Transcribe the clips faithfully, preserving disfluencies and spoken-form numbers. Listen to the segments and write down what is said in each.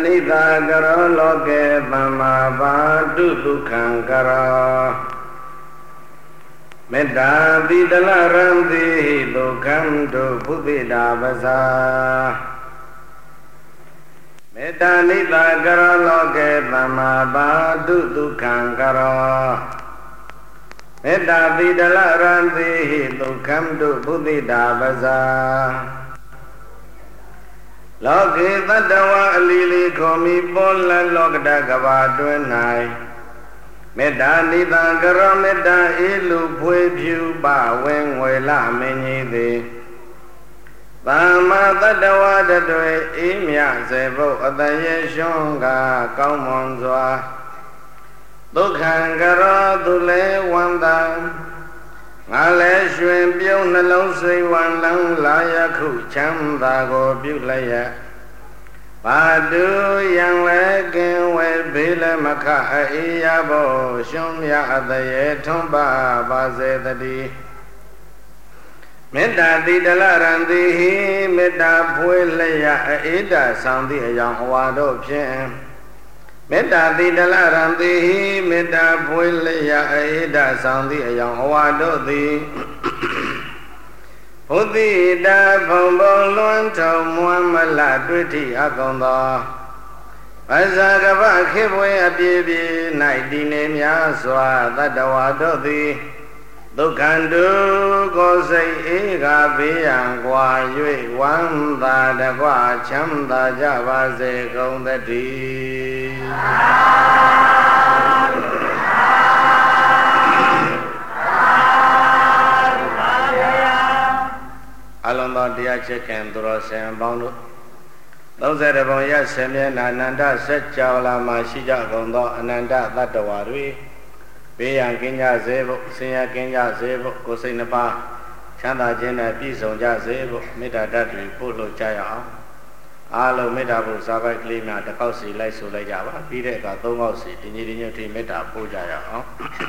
နိသာကရောလောကေသမ္မာဘာတုဒုက္ခံကရောမေတ္တာတိတလရံတိဒုက္ခံတုဘုဒ္ဓတာပဇာမေတ္တာနိသာကရောလောကေသမ္မာဘာတုဒုက္ခံကရောမေတ္တာတိတလရံတိဒုက္ခံတုဘုဒ္ဓတာပဇာလောကေတတ္တဝအလီလီခောမိပေါ်လလောကတကဘာတွင်၌မေတ္တာနိသံကရောမေတ္တာအေလူဖွေဖြူပဝင်းငွေလမင်းကြီးသည်သမ္မာတတ္တဝတတွေအေးမြစေဖို့အတရေရှွန်းကကောင်းမွန်စွာဒုက္ခံကရောသူလေဝန္တံငါလည်းရွှင်ပြုံးနှလုံးစိတ်ဝန္လန်းလာယခုချမ်းသာကိုပြုလိုက်ရဘာတုယံလည်းကင်ဝဲဘေးလည်းမခအေးရဖို့ရှုံးမြအတရေထွန်းပါပါစေတည်းမေတ္တာတိတလရံတိဟိမေတ္တာဖွေလျက်အေးတာဆောင်သည့်အကြောင်းအဝါတို့ဖြင့်မေတ္တာတိတလရံတိဟိမေတ္တာဖွေလျက်အေးတာဆောင်သည့်အကြောင်းအဝါတို့သည်ဘုဒ္ဓတာဘုံဘုံလွန်ထုံမွမ်းမလတွေ့ထိအကုန်သောပဇာကပခေဘွေအပြေပြေ၌တည်နေများစွာတတ္တဝါတို့သည်ဒုက္ခတုကိုစိတ်အေးကဘေးရန်ကွာ၍ဝမ်းသာတကွချမ်းသာကြပါစေကုန်သတည်းအလုံးသောတရားချစ်ခင်သူတော်စင်ပေါင်းတို့သုံးဆယ်တပုံရဆင်မျက်နှာအနန္တစัจ java လာမှာရှိကြကုန်သောအနန္တသတ္တဝါတွေဘေးရန်ကင်းကြစေဖို့ဆင်းရဲကင်းကြစေဖို့ကိုယ်စိတ်နှပါချမ်းသာခြင်းနဲ့ပြည့်စုံကြစေဖို့မေတ္တာဓာတ်တွေပို့လို့ကြရအောင်အားလုံးမေတ္တာဖို့စာပိုက်ကလေးများတစ်ခေါက်စီလိုက်ဆိုလိုက်ကြပါပြီးတဲ့အခါသုံးခေါက်စီဒီနေ့ဒီညထိမေတ္တာပို့ကြရအောင်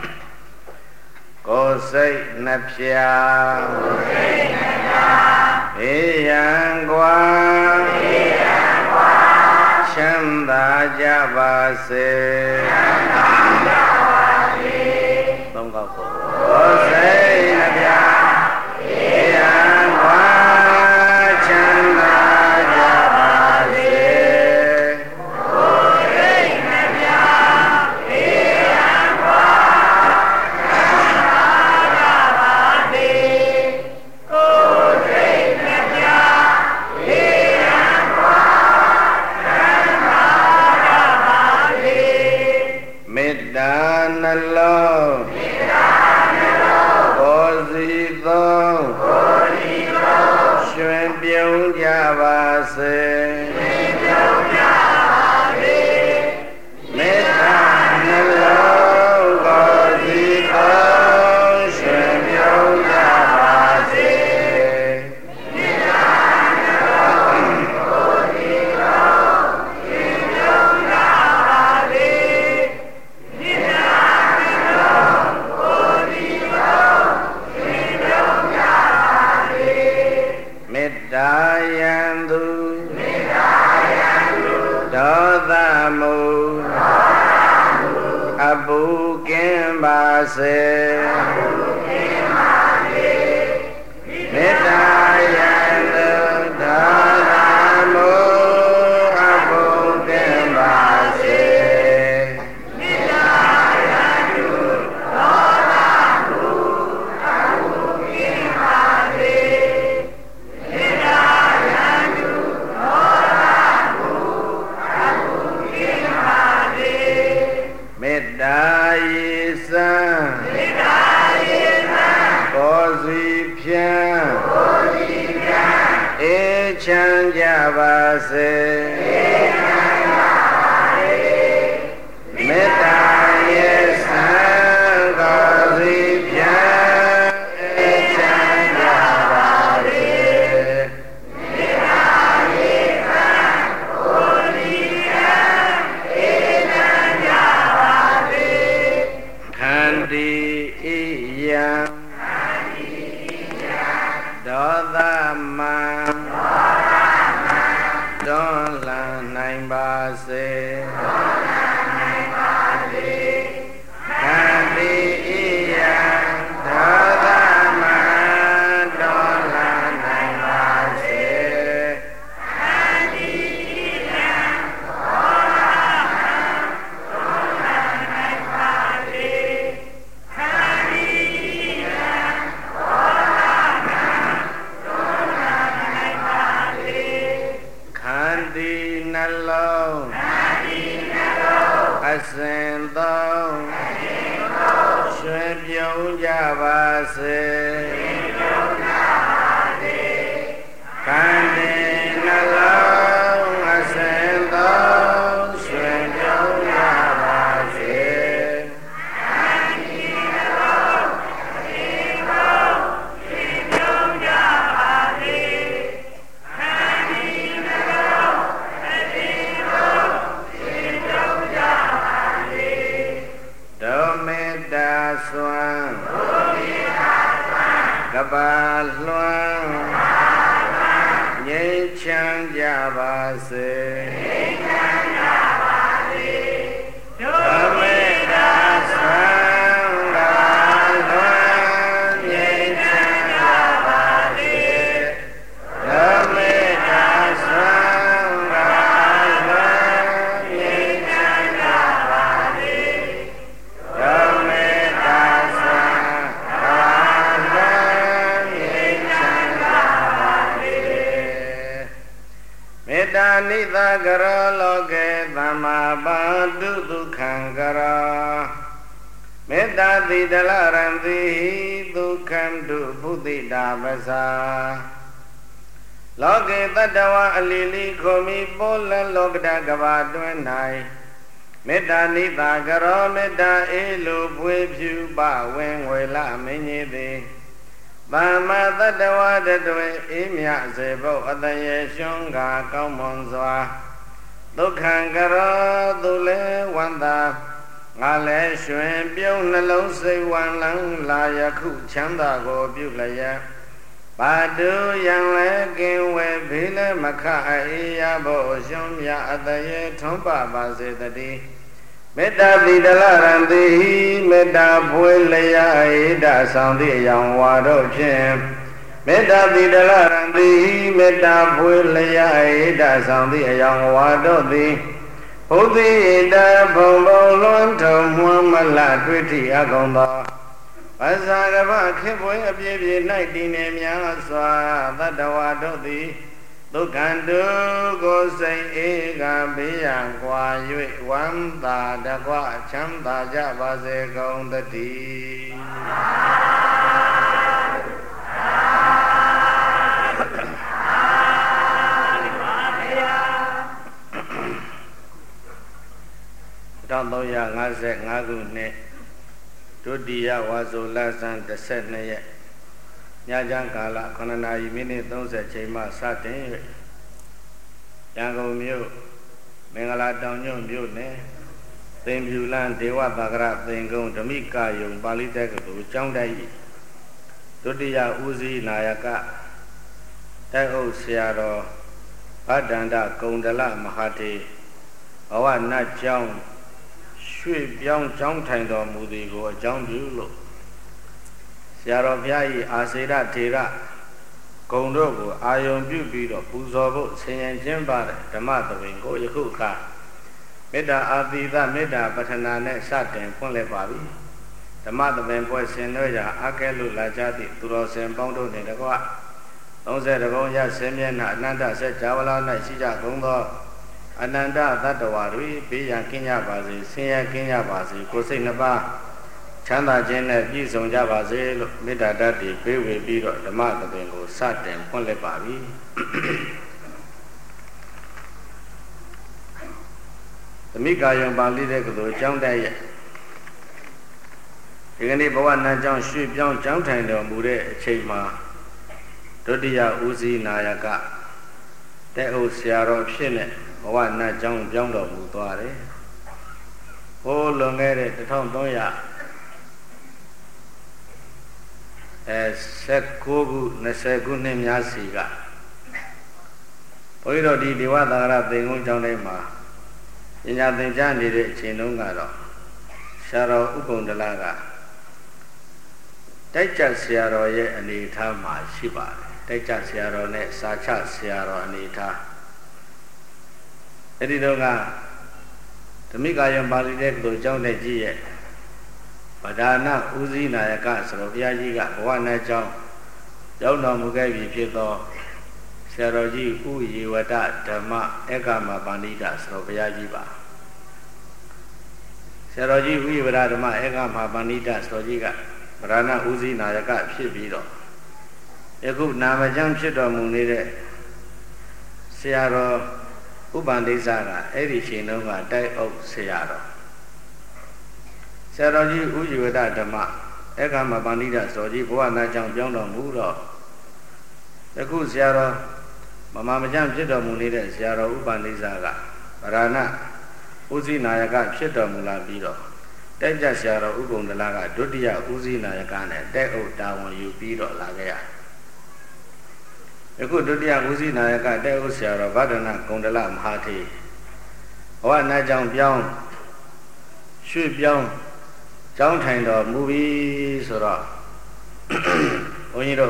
ကိုယ်စိတ်နှပြကိုယ်စိတ်နှပြဘေးရန်ကွာဘေးရန်ကွာချမ်းသာကြပါစေချမ်းသာကြပါစေသုံးခေါက်ကိုကိုယ်စိတ်နှပြဘေးရန်ကွာချမ်းသာကြပါစေကိုယ်စိတ်နှပြဘေးရန်ကွာချမ်းသာကြပါစေကိုယ်စိတ်နှပြဘေးရန်ကွာချမ်းသာကြပါစေမေတ္တာနှလုံးမေတ္တာနှလုံးကိုယ်စီသုံးကိုယ်စီသုံးရွှင်ပြုံးကြပါစေရွှင်ပြုံးကြပါစေမေတ္တာနှလုံးကိုယ်စီသုံးရွှင်ပြုံးကြပါစေမေတ္တာနှလုံးကိုယ်စီသုံးရွှင်ပြုံးကြပါစေမေတ္တာနှလုံးကိုယ်စီသုံးရွှင်ပြုံးကြပါစေမေတ္တာယံသူမေတ္တာယံသူဒေါသမုဒေါသမုအပုကင်းပါစေအပုကင်းပါစေမေတ္တာယံသူဒေါသမုအပုကင်းပါစေမေတ္တာယံသူဒေါသမုအပုကင်းပါစေမေတ္တာယံသူဒေါသမုအပုကင်းပါစေမေတ္တာယေသံမေတ္တာယေသံကိုယ်စီဖြံကိုယ်စီဖြံအေးချမ်းကြပါစေအေးချမ်းကြပါစေမေတ္တာယေသံကိုယ်စီဖြံအေးချမ်းကြပါစေမေတ္တာယေသံကိုယ်စီဖြံအေးချမ်းကြပါစေခန္တီဣယံခန္တီဣယံဒေါသမံဒေါသမံတွန်းလှန်စေခန္တီဣယံဒေါသမဒေါလနိုင်ပါစေခန္တီဣယံဒေါသမဒေါလနိုင်ပါစေခန္တီဣယံဒေါသမဒေါလနိုင်ပါစေခန္တီနှလုံးခန္တီနှလုံးအစဉ်သုံးရွှင်ပြုံးကြပါစေခန္တီနှလုံးအစဉ်သုံးရွှင်ပြုံးကြပါစေခန္တီနှလုံးအစဉ်သုံးရွှင်ပြုံးကြပါစေခန္တီနှလုံးအစဉ်သုံးရွှင်ပြုံးကြပါစေဒုမေတ္တာစွမ်းကပါလွှမ်းငြိမ်းချမ်းကြပါစေဒုမေတ္တာစွမ်းကပါလွှမ်းငြိမ်းချမ်းကြပါစေဒုမေတ္တာစွမ်းကပါလွှမ်းငြိမ်းချမ်းကြပါစေဒုမေတ္တာစွမ်းကပါလွှမ်းငြိမ်းချမ်းကြပါစေမေတ္တာနိသကရောလောကေသမ္မာပါတုဒုက္ခံကရောမေတ္တာတိတလရံတိဒုက္ခံတုဘုဒ္ဓိတာပ္ပစာလောကေတတ္တဝအလီလီခောမိပောလလောကတကဘာတွင်၌မေတ္တာနိသကရောမေတ္တာအေလိုပွေဖြူပဝင်ဝေလမင်းကြီးသည်သမ္မာတတ္တဝတတွင်အေးမြစေဖို့အတရေရှုံးကာကောင်းမွန်စွာဒုက္ခံကရောသူလဲဝန္တာငါလဲရွှင်ပြုံးနှလုံးစိတ်ဝံလန်းလာယခုချမ်းသာကိုပြုလျက်ပါတုယံလဲကင်ဝဲဘေးလဲမခအေးရဖို့ရှုံးမြအတရေထွန်းပပါစေတည်းမေတ္တာတိတလရံတိမေတ္တာဖွေလျာဧတဆောင်သည့်အယောင်ဝါတို့ဖြင့်မေတ္တာတိတလရံတိမေတ္တာဖွေလျာဧတဆောင်သည့်အယောင်ဝါတို့သည်ဘုဒ္ဓိတဘုံဘုံလွန်ထုံမွမ်းမလတွေ့ထိအကုန်သောဘာသာကပခေပွေအပြည့်ပြည့်၌တည်နေများစွာသတ္တဝါတို့သည်ဒုက္ခတုကိုစိတ်ဧကဘေးရန်ကွာ၍ဝမ်းသာတကွချမ်းသာကြပါစေကုန်သတည်းတောင်းသုံးရာငါးဆယ်ငါးခုနှစ်ဒုတိယဝါဆိုလဆန်းတစ်ဆက်နှစ်ရက်ညချမ်းကာလခုနှစ်နာရီမိနစ်သုံးဆယ်ချိန်မှစတင်၍ရန်ကုန်မြို့မင်္ဂလာတောင်ညွန့်မြို့နယ်သင်္ဖြူလန်းဒေဝသာကရသင်္ကုန်းဓမိကယုံပါဠိတက္ကသိုလ်ကျောင်းတိုက်၏ဒုတိယဦးစီးနာယကတိုက်အုပ်ဆရာတော်ဗဒ္ဒန္တကုံဒလမဟာတေဘဝနတ်ကျောင်းရွှေ့ပြောင်းကျောင်းထိုင်တော်မူသည်ကိုအကြောင်းပြုလို့ဆရာတော်ဘုရား၏အာစေရထေရဂုံတို့ကိုအာယုံပြုပြီးတော့ပူဇော်ဖို့ဆင်ញံခြင်းပါတဲ့ဓမ္မသဘင်ကိုယခုအခါမေတ္တာအာသီသမေတ္တာပဌနာနဲ့စတင်ဖွင့်လှစ်ပါပြီဓမ္မသဘင်ပွဲဆင်နွှဲရာအကဲလို့လာကြသည့်သူတော်စင်ပေါင်းတို့နှင့်တကွသုံးဆယ်တကုံရဆင်းမျက်နှာအနန္တဆက်ဇာဝလာ၌ရှိကြကုန်သောအနန္တသတ္တဝါတွေဘေးရန်ကင်းကြပါစေဆင်းရဲကင်းကြပါစေကိုယ်စိတ်နှစ်ပါးချမ်းသာခြင်းနဲ့ပြည့်စုံကြပါစေလို့မေတ္တာဓာတ်တွေပေးဝေပြီးတော့ဓမ္မသဘင်ကိုစတင်ဖွင့်လှစ်ပါပြီဓမိကာယံပါဠိတဲ့ကလေးကျောင်းတိုက်ရဲ့ဒီကနေ့ဘဝနန်းကျောင်းရွှေ့ပြောင်းကျောင်းထိုင်တော်မူတဲ့အချိန်မှာဒုတိယဦးစီးနာယကတဲ့ဥဆရာတော်ဖြစ်နေဘဝနန်းကျောင်းပြောင်းတော်မူသွားတယ်ဟိုးလွန်ခဲ့တဲ့တစ်ထောင်သုံးရာအဲ၁၉ခု၂၀ခုနှစ်များစီကဘုန်းကြီးတို့ဒီဒေဝသာဂရသင်္ကုန်းကျောင်းထဲမှာညာသင်ကြားနေတဲ့အချိန်တုန်းကတော့ဆရာတော်ဥပုံဒလကတိုက်ကြဆရာတော်ရဲ့အနေအထားမှာရှိပါတယ်တိုက်ကြဆရာတော်နဲ့စာချဆရာတော်အနေအထားအဲ့ဒီတော့ကဓမ္မိကာယံပါဠိတဲ့ကိုကျောင်းတဲ့ကြီးရဲ့ဗဒါနဥစည်းနာယကဆိုတော့ဘုရားကြီးကဘဝနဲ့ကျောင်းရောက်တော်မူခဲ့ပြီဖြစ်သောဆရာတော်ကြီးဥယေဝတဓမ္မဧကမပါဏိတဆိုတော့ဘုရားကြီးပါဆရာတော်ကြီးဥယေဝတဓမ္မဧကမပါဏိတဆိုတော်ကြီးကဗဒါနဥစည်းနာယကဖြစ်ပြီးတော့ယခုနာမကျမ်းဖြစ်တော်မူနေတဲ့ဆရာတော်ဥပ္ပန္တိစကအဲ့ဒီချိန်တုန်းကတိုက်အုပ်ဆရာတော်ဆရာတော်ကြီးဥယေဝတဓမ္မဧကမပါဏိတဆိုတော်ကြီးဘဝနာကြောင့်ပြောင်းတော်မူတော့ယခုဆရာတော်မမမကျမ်းဖြစ်တော်မူနေတဲ့ဆရာတော်ဥပ္ပန္တိစကဗရဏဥစည်းနာယကဖြစ်တော်မူလာပြီးတော့တိုက်ကြဆရာတော်ဥက္ကုံဒလကဒုတိယဥစည်းနာယကနဲ့တိုက်အုပ်တာဝန်ယူပြီးတော့လာခဲ့ရယခုဒုတိယဥစည်းနာယကတိုက်အုပ်ဆရာတော်ဗဒနာဂုံဒလမဟာထေဘဝနာကြောင့်ပြောင်းရွှေ့ပြောင်းကျောင်းထိုင်တော်မူပြီဆိုတော့ဘုန်းကြီးတို့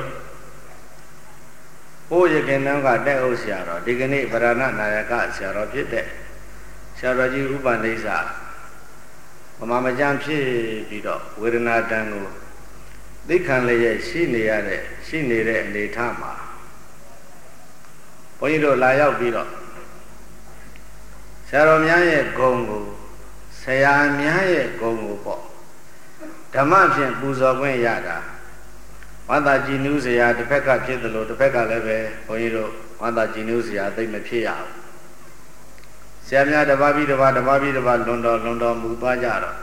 ဘိုးရခင်တန်းကတိုက်အုပ်ဆရာတော်ဒီကနေ့ဗရဏနာယကဆရာတော်ဖြစ်တဲ့ဆရာတော်ကြီးဥပ္ပန္တိစမမမကျမ်းဖြစ်ပြီးတော့ဝေဒနာတန်ကိုသိခံလျက်ရှိနေရတဲ့ရှိနေတဲ့အနေအထားမှာဘုန်းကြီးတို့လာရောက်ပြီးတော့ဆရာတော်များရဲ့ဂုဏ်ကိုဆရာများရဲ့ဂုဏ်ကိုပေါ့ဓမ္မဖြင့်ပူဇော်ခွင့်ရတာဝါသာကြည်နူးစရာတစ်ဖက်ကဖြစ်တယ်လို့တစ်ဖက်ကလည်းပဲဘုန်းကြီးတို့ဝါသာကြည်နူးစရာသိမဖြစ်ရဘူးဆရာများတစ်ပါးပြီးတစ်ပါးတစ်ပါးပြီးတစ်ပါးလွန်တော်လွန်တော်မူသွားကြတော့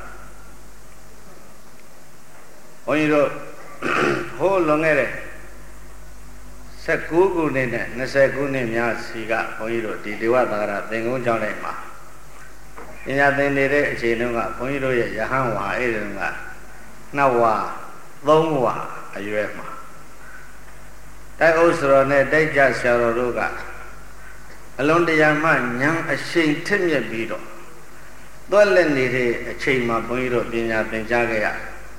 ဘုန်းကြီးတို့ဟိုးလွန်ခဲ့တဲ့၁၉ခုနှစ်နဲ့၂၀ခုနှစ်များစီကဘုန်းကြီးတို့ဒီဒေဝသာရသင်္ကုန်းကျောင်းထဲမှာပညာသင်နေတဲ့အချိန်တုန်းကဘုန်းကြီးတို့ရဲ့ယဟန်ဝါအဲ့ဒီတုန်းကနှစ်ဝါသုံးဝါအရွယ်မှာတိုက်အုပ်စတော်နဲ့တိုက်ကြဆရာတော်တို့ကအလွန်တရာမှဉာဏ်အရှိန်ထက်မြက်ပြီးတော့သွက်လက်နေတဲ့အချိန်မှာဘုန်းကြီးတို့ပညာသင်ကြားခဲ့ရ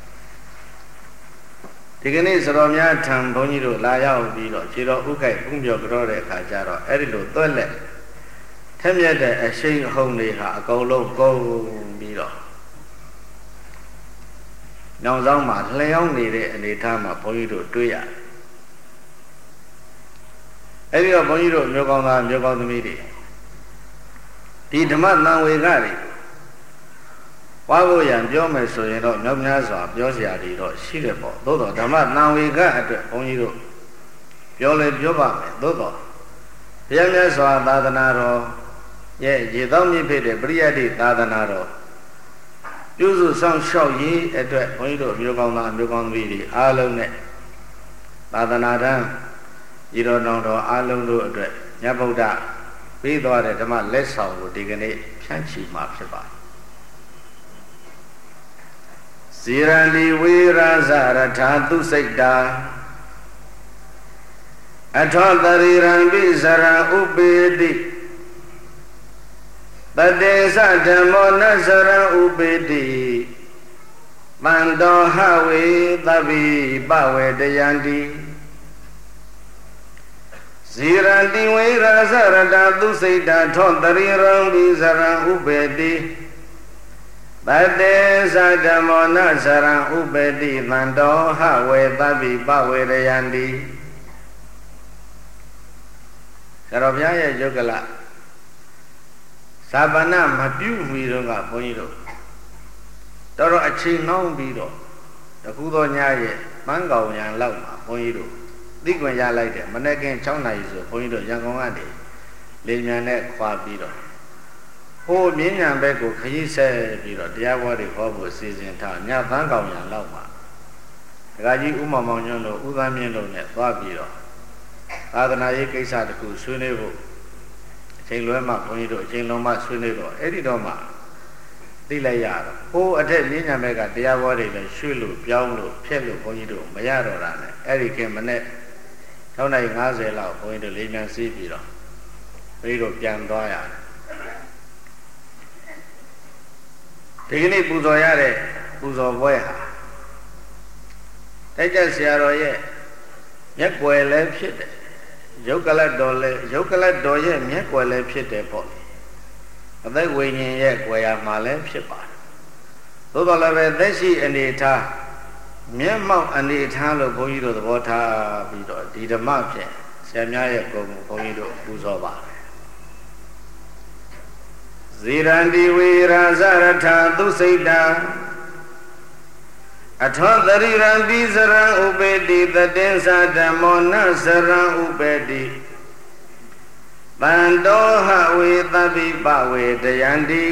ဒီကနေ့စတော်များထံဘုန်းကြီးတို့လာရောက်ပြီးတော့ခြေတော်ဥက္ကိုက်ဥမြော်ကြောတဲ့အခါကျတော့အဲ့ဒီလိုသွက်လက်ထက်မြက်တဲ့အရှိန်အဟုန်တွေဟာအကုန်လုံးကုန်ပြီးတော့နောက်ဆုံးမှာလျှောင်းနေတဲ့အနေအထားမှာဘုန်းကြီးတို့တွေ့ရတယ်အဲ့ဒီတော့ဘုန်းကြီးတို့မျိုးကောင်းသားမျိုးကောင်းသမီးတွေဒီဓမ္မသံဝေကတွေဝါဖို့ရန်ပြောမယ်ဆိုရင်တော့မြောက်များစွာပြောစရာတွေတော့ရှိတယ်ပေါ့သို့တော့ဓမ္မသံဝေကအတွက်ဘုန်းကြီးတို့ပြောလဲပြောပါမယ်သို့တော့ဘုရားမြတ်စွာသာသနာတော်ရဲ့ရေသောမြင့်ဖြစ်တဲ့ပရိယတ္တိသာသနာတော်ပြုစုဆောင်ရှောက်ရေးအတွက်ဘုန်းကြီးတို့မျိုးကောင်းသားမျိုးကောင်းသမီးတွေအားလုံးနဲ့သာသနာတန်းဤတော်တော်တော်အားလုံးတို့အတွက်မြတ်ဗုဒ္ဓပြီးသွားတဲ့ဓမ္မလက်ဆောင်ကိုဒီကနေ့ဖြန့်ချီမှာဖြစ်ပါတယ်ဇီရဏီဝေရာဇရထာသူစိတ်တာအထောတရိရံပိစရံဥပေတိတတေသဓမ္မောနစရံဥပေတိတန္တောဟဝေသဗ္ဗိပဝေတယန္တိဇီရတိဝေရာဇရတသုစိတ်တာထောတရိရံပိစရံဥပေတိတတေသဓမ္မောနစရံဥပေတိတန္တောဟဝေသဗ္ဗိပဝေတယန္တိဆရာတော်ဘုရားရဲ့ယုတ်ကလသာပနာမပြုမီတော့ကဘုန်းကြီးတို့တော်တော်အချိန်နှောင်းပြီးတော့တခုသောညရဲ့ပန်းကောင်ရံလောက်မှာဘုန်းကြီးတို့သိကွင်ရလိုက်တယ်မနေ့က၆နာရီဆိုဘုန်းကြီးတို့ရန်ကုန်ကနေလေမြန်နဲ့ခွာပြီးတော့ဟိုမြင်းညံဘက်ကိုခရီးဆက်ပြီးတော့တရားပွဲတွေဟောဖို့စီစဉ်ထားညပန်းကောင်ရံလောက်မှာဒကာကြီးဦးမောင်မောင်ညွန့်တို့ဦးသန်းမြင့်တို့နဲ့သွားပြီးတော့သာသနာရေးကိစ္စတခုဆွေးနွေးဖို့အချိန်လွဲမှဘုန်းကြီးတို့အချိန်လုံးမှဆွေးနွေးတော့အဲ့ဒီတော့မှသိလိုက်ရတော့ဟိုအထက်မြင်းညံဘက်ကတရားပွဲတွေလည်းရွှေ့လို့ပြောင်းလို့ဖျက်လို့ဘုန်းကြီးတို့မရတော့တာနဲ့အဲ့ဒီခင်မနေ့၆နာရီ၅၀လောက်ဘုန်းကြီးတို့လေးမြန်စီးပြီးတော့ဘုန်းကြီးတို့ပြန်သွားရတယ်ဒီကနေ့ပူဇော်ရတဲ့ပူဇော်ပွဲဟာတိုက်ကြဆရာတော်ရဲ့မျက်ကွယ်လည်းဖြစ်တယ်ရုပ်ကလတ်တော်လည်းရုပ်ကလတ်တော်ရဲ့မျက်ကွယ်လည်းဖြစ်တယ်ပေါ့အသက်ဝိညာဉ်ရဲ့ကွယ်ရမှာလည်းဖြစ်ပါတယ်သို့တော်လည်းပဲသက်ရှိအနေထားမျက်မှောက်အနေထားလို့ဘုန်းကြီးတို့သဘောထားပြီးတော့ဒီဓမ္မဖြင့်ဆရာများရဲ့ဂုဏ်ကိုဘုန်းကြီးတို့ပူဇော်ပါတယ်ဇေရန္တိဝေရာဇရထသုစိတ်တံအထောသရိရံတိစရံဥပေတိတတေသဓမ္မောနစရံဥပေတိတန္တောဟဝေသဗ္ဗိပဝေတယန္တိ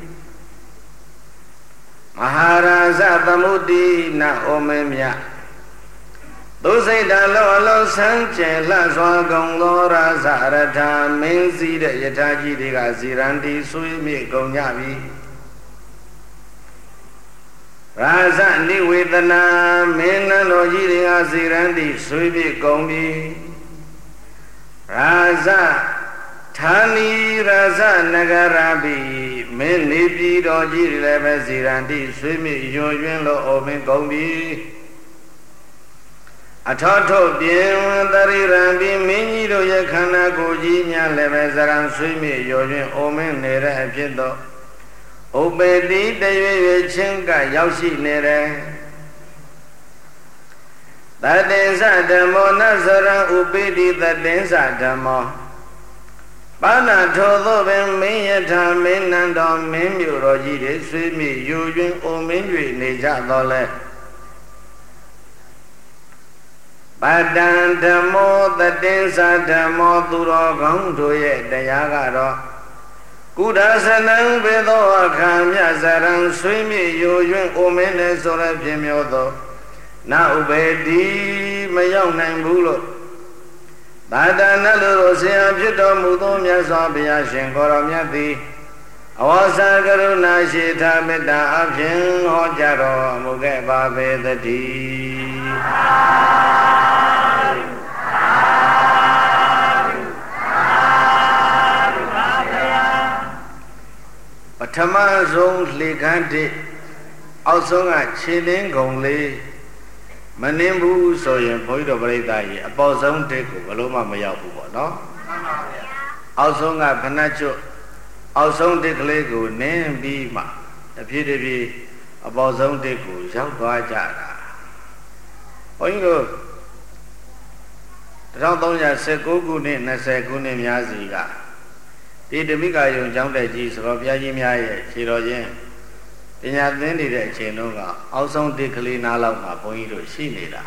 မဟာရာဇသမုတိနဩမေမြသုစိတ်တလောအလောဆန်းကျင်လှစွာကုန်သောရာဇရထမင်းစည်းတဲ့ယထာကြီးတွေကဇီရန္တိဆွေးမြေကုန်ကြပြီရာဇနိဝေဒနာမင်းနန်းတော်ကြီးတွေကဇီရန္တိဆွေးမြေကုန်ပြီရာဇဌာနီရာဇနဂရပိမင်းနေပြည်တော်ကြီးတွေလည်းပဲဇီရန္တိဆွေးမြေယွန်ယွင်းလို့ဩမင်းကုန်ပြီအထောထုတ်ပြင်သရိရံပိမင်းကြီးတို့ရဲ့ခန္ဓာကိုယ်ကြီးများလည်းပဲဇရံဆွေးမြေယွန်ယွင်းဩမင်းနေတဲ့အဖြစ်တော့ဥပေတိတရွေရွေချင်းကရောက်ရှိနေတယ်တတေသဓမ္မောနစရံဥပေတိတတေသဓမ္မောပါဏထိုသောပင်မင်းယထာမင်းနန်းတော်မင်းမြို့တော်ကြီးတွေဆွေးမြေယူရင်းအိုမင်း၍နေကြတော်လဲပတံဓမ္မောတတေသဓမ္မောသူတော်ကောင်းတို့ရဲ့တရားကတော့ကုဒသနံဘေသောအခါမြဇရံဆွေးမြေယူရင်းအိုမင်းနဲ့ဆိုရဖြင့်မျိုးသောနာဥပေတိမရောက်နိုင်ဘူးလို့သာတနာလို့ဆရာဖြစ်တော်မူသောမြတ်စွာဘုရားရှင်ကိုရောမြတ်သည်အဝါစာကရုဏာရှိထာမေတ္တာအဖြင့်ဟောကြားတော်မူခဲ့ပါပေသတည်းပထမဆုံးလေခန်းတစ်အောက်ဆုံးကခြေလင်းကုံလေးမနှင်းဘူးဆိုရင်ဘုန်းကြီးတို့ပြိဿကြီးအပေါ်ဆုံးတစ်ကိုဘလို့မှမရောက်ဘူးပေါ့နော်မှန်ပါဗျာအောက်ဆုံးကဖဏတ်ကျွတ်အောက်ဆုံးတစ်ကလေးကိုနင်းပြီးမှတဖြည်းတဖြည်းအပေါ်ဆုံးတစ်ကိုရောက်သွားကြတာဘုန်းကြီးတို့တစ်ထောင်သုံးရာ၁၉ခုနှစ်၂၀ခုနှစ်များစီကဒီဓမိကယုံကျောင်းတက်ကြီးဆိုတော့ဘုရားကြီးများရဲ့ခြေတော်ချင်းပညာသင်နေတဲ့အချိန်တုန်းကအောက်ဆုံးတစ်ကလေးနားလောက်မှာဘုန်းကြီးတို့ရှိနေတာ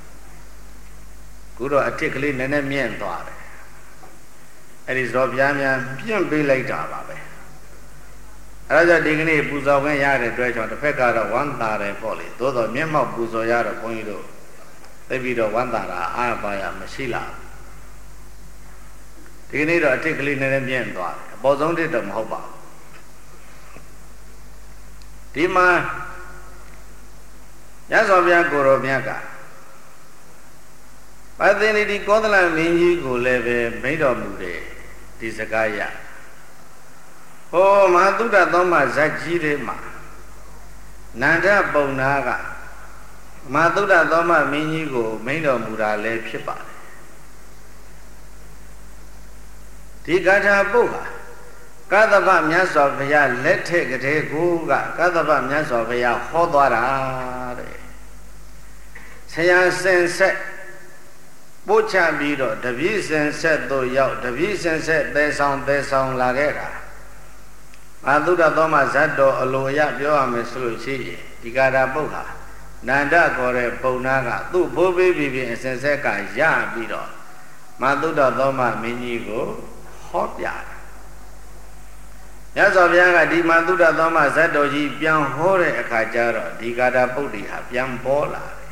ခုတော့အထစ်ကလေးနည်းနည်းမြင့်သွားတယ်အဲ့ဒီဆိုတော့ဘုရားများပြင့်ပေးလိုက်တာပါပဲအဲ့ဒါကြောင့်ဒီကနေ့ပူဇော်ခွင့်ရတဲ့အတွက်ကြောင့်တစ်ဖက်ကတော့ဝမ်းသာတယ်ပေါ့လေသို့တော့မျက်မှောက်ပူဇော်ရတော့ဘုန်းကြီးတို့သိပြီးတော့ဝမ်းသာတာအားပါရမရှိလားဒီကနေ့တော့အထစ်ကလေးနည်းနည်းမြင့်သွားတယ်အပေါ်ဆုံးတစ်တော့မဟုတ်ပါဘူးဒီမှာရသော်ဗျာကိုရောမြတ်ကပါသင်္တိကောသလမင်းကြီးကိုလည်းပဲမိန့်တော်မူတယ်ဒီစကားရဟောမဟာသုဒ္ဓသောမဇတ်ကြီးတွေမှာနန္ဒပုံနာကမဟာသုဒ္ဓသောမမင်းကြီးကိုမိန့်တော်မူတာလည်းဖြစ်ပါတယ်ဒီဂါထာပုဒ်ဟာကသဗ္ဗမြတ်စွာဘုရားလက်ထက်ကတည်းကိုကကသဗ္ဗမြတ်စွာဘုရားဟောသွားတာတဲ့ဆရာစင်ဆက်ပို့ချပြီးတော့တပည့်စင်ဆက်တို့ရောက်တပည့်စင်ဆက်သဲဆောင်သဲဆောင်လာခဲ့တာအာသုဒ္ဓသောမဇတ်တော်အလိုအရပြောရမယ်ဆိုလို့ရှိရင်ဒီကာရပုဒ်ဟာနန္ဒခေါ်တဲ့ပုံနာကသူ့ဘိုးဘေးပြည်ပြည်အစင်ဆက်ကရပြီးတော့မသုဒ္ဓသောမမင်းကြီးကိုဟောပြတယ်မြတ်စွာဘုရားကဒီမှာသုဒ္ဓသောမဇတ်တော်ကြီးပြန်ဟောတဲ့အခါကျတော့ဒီကာတာပုဒ်တွေဟာပြန်ပေါ်လာတယ်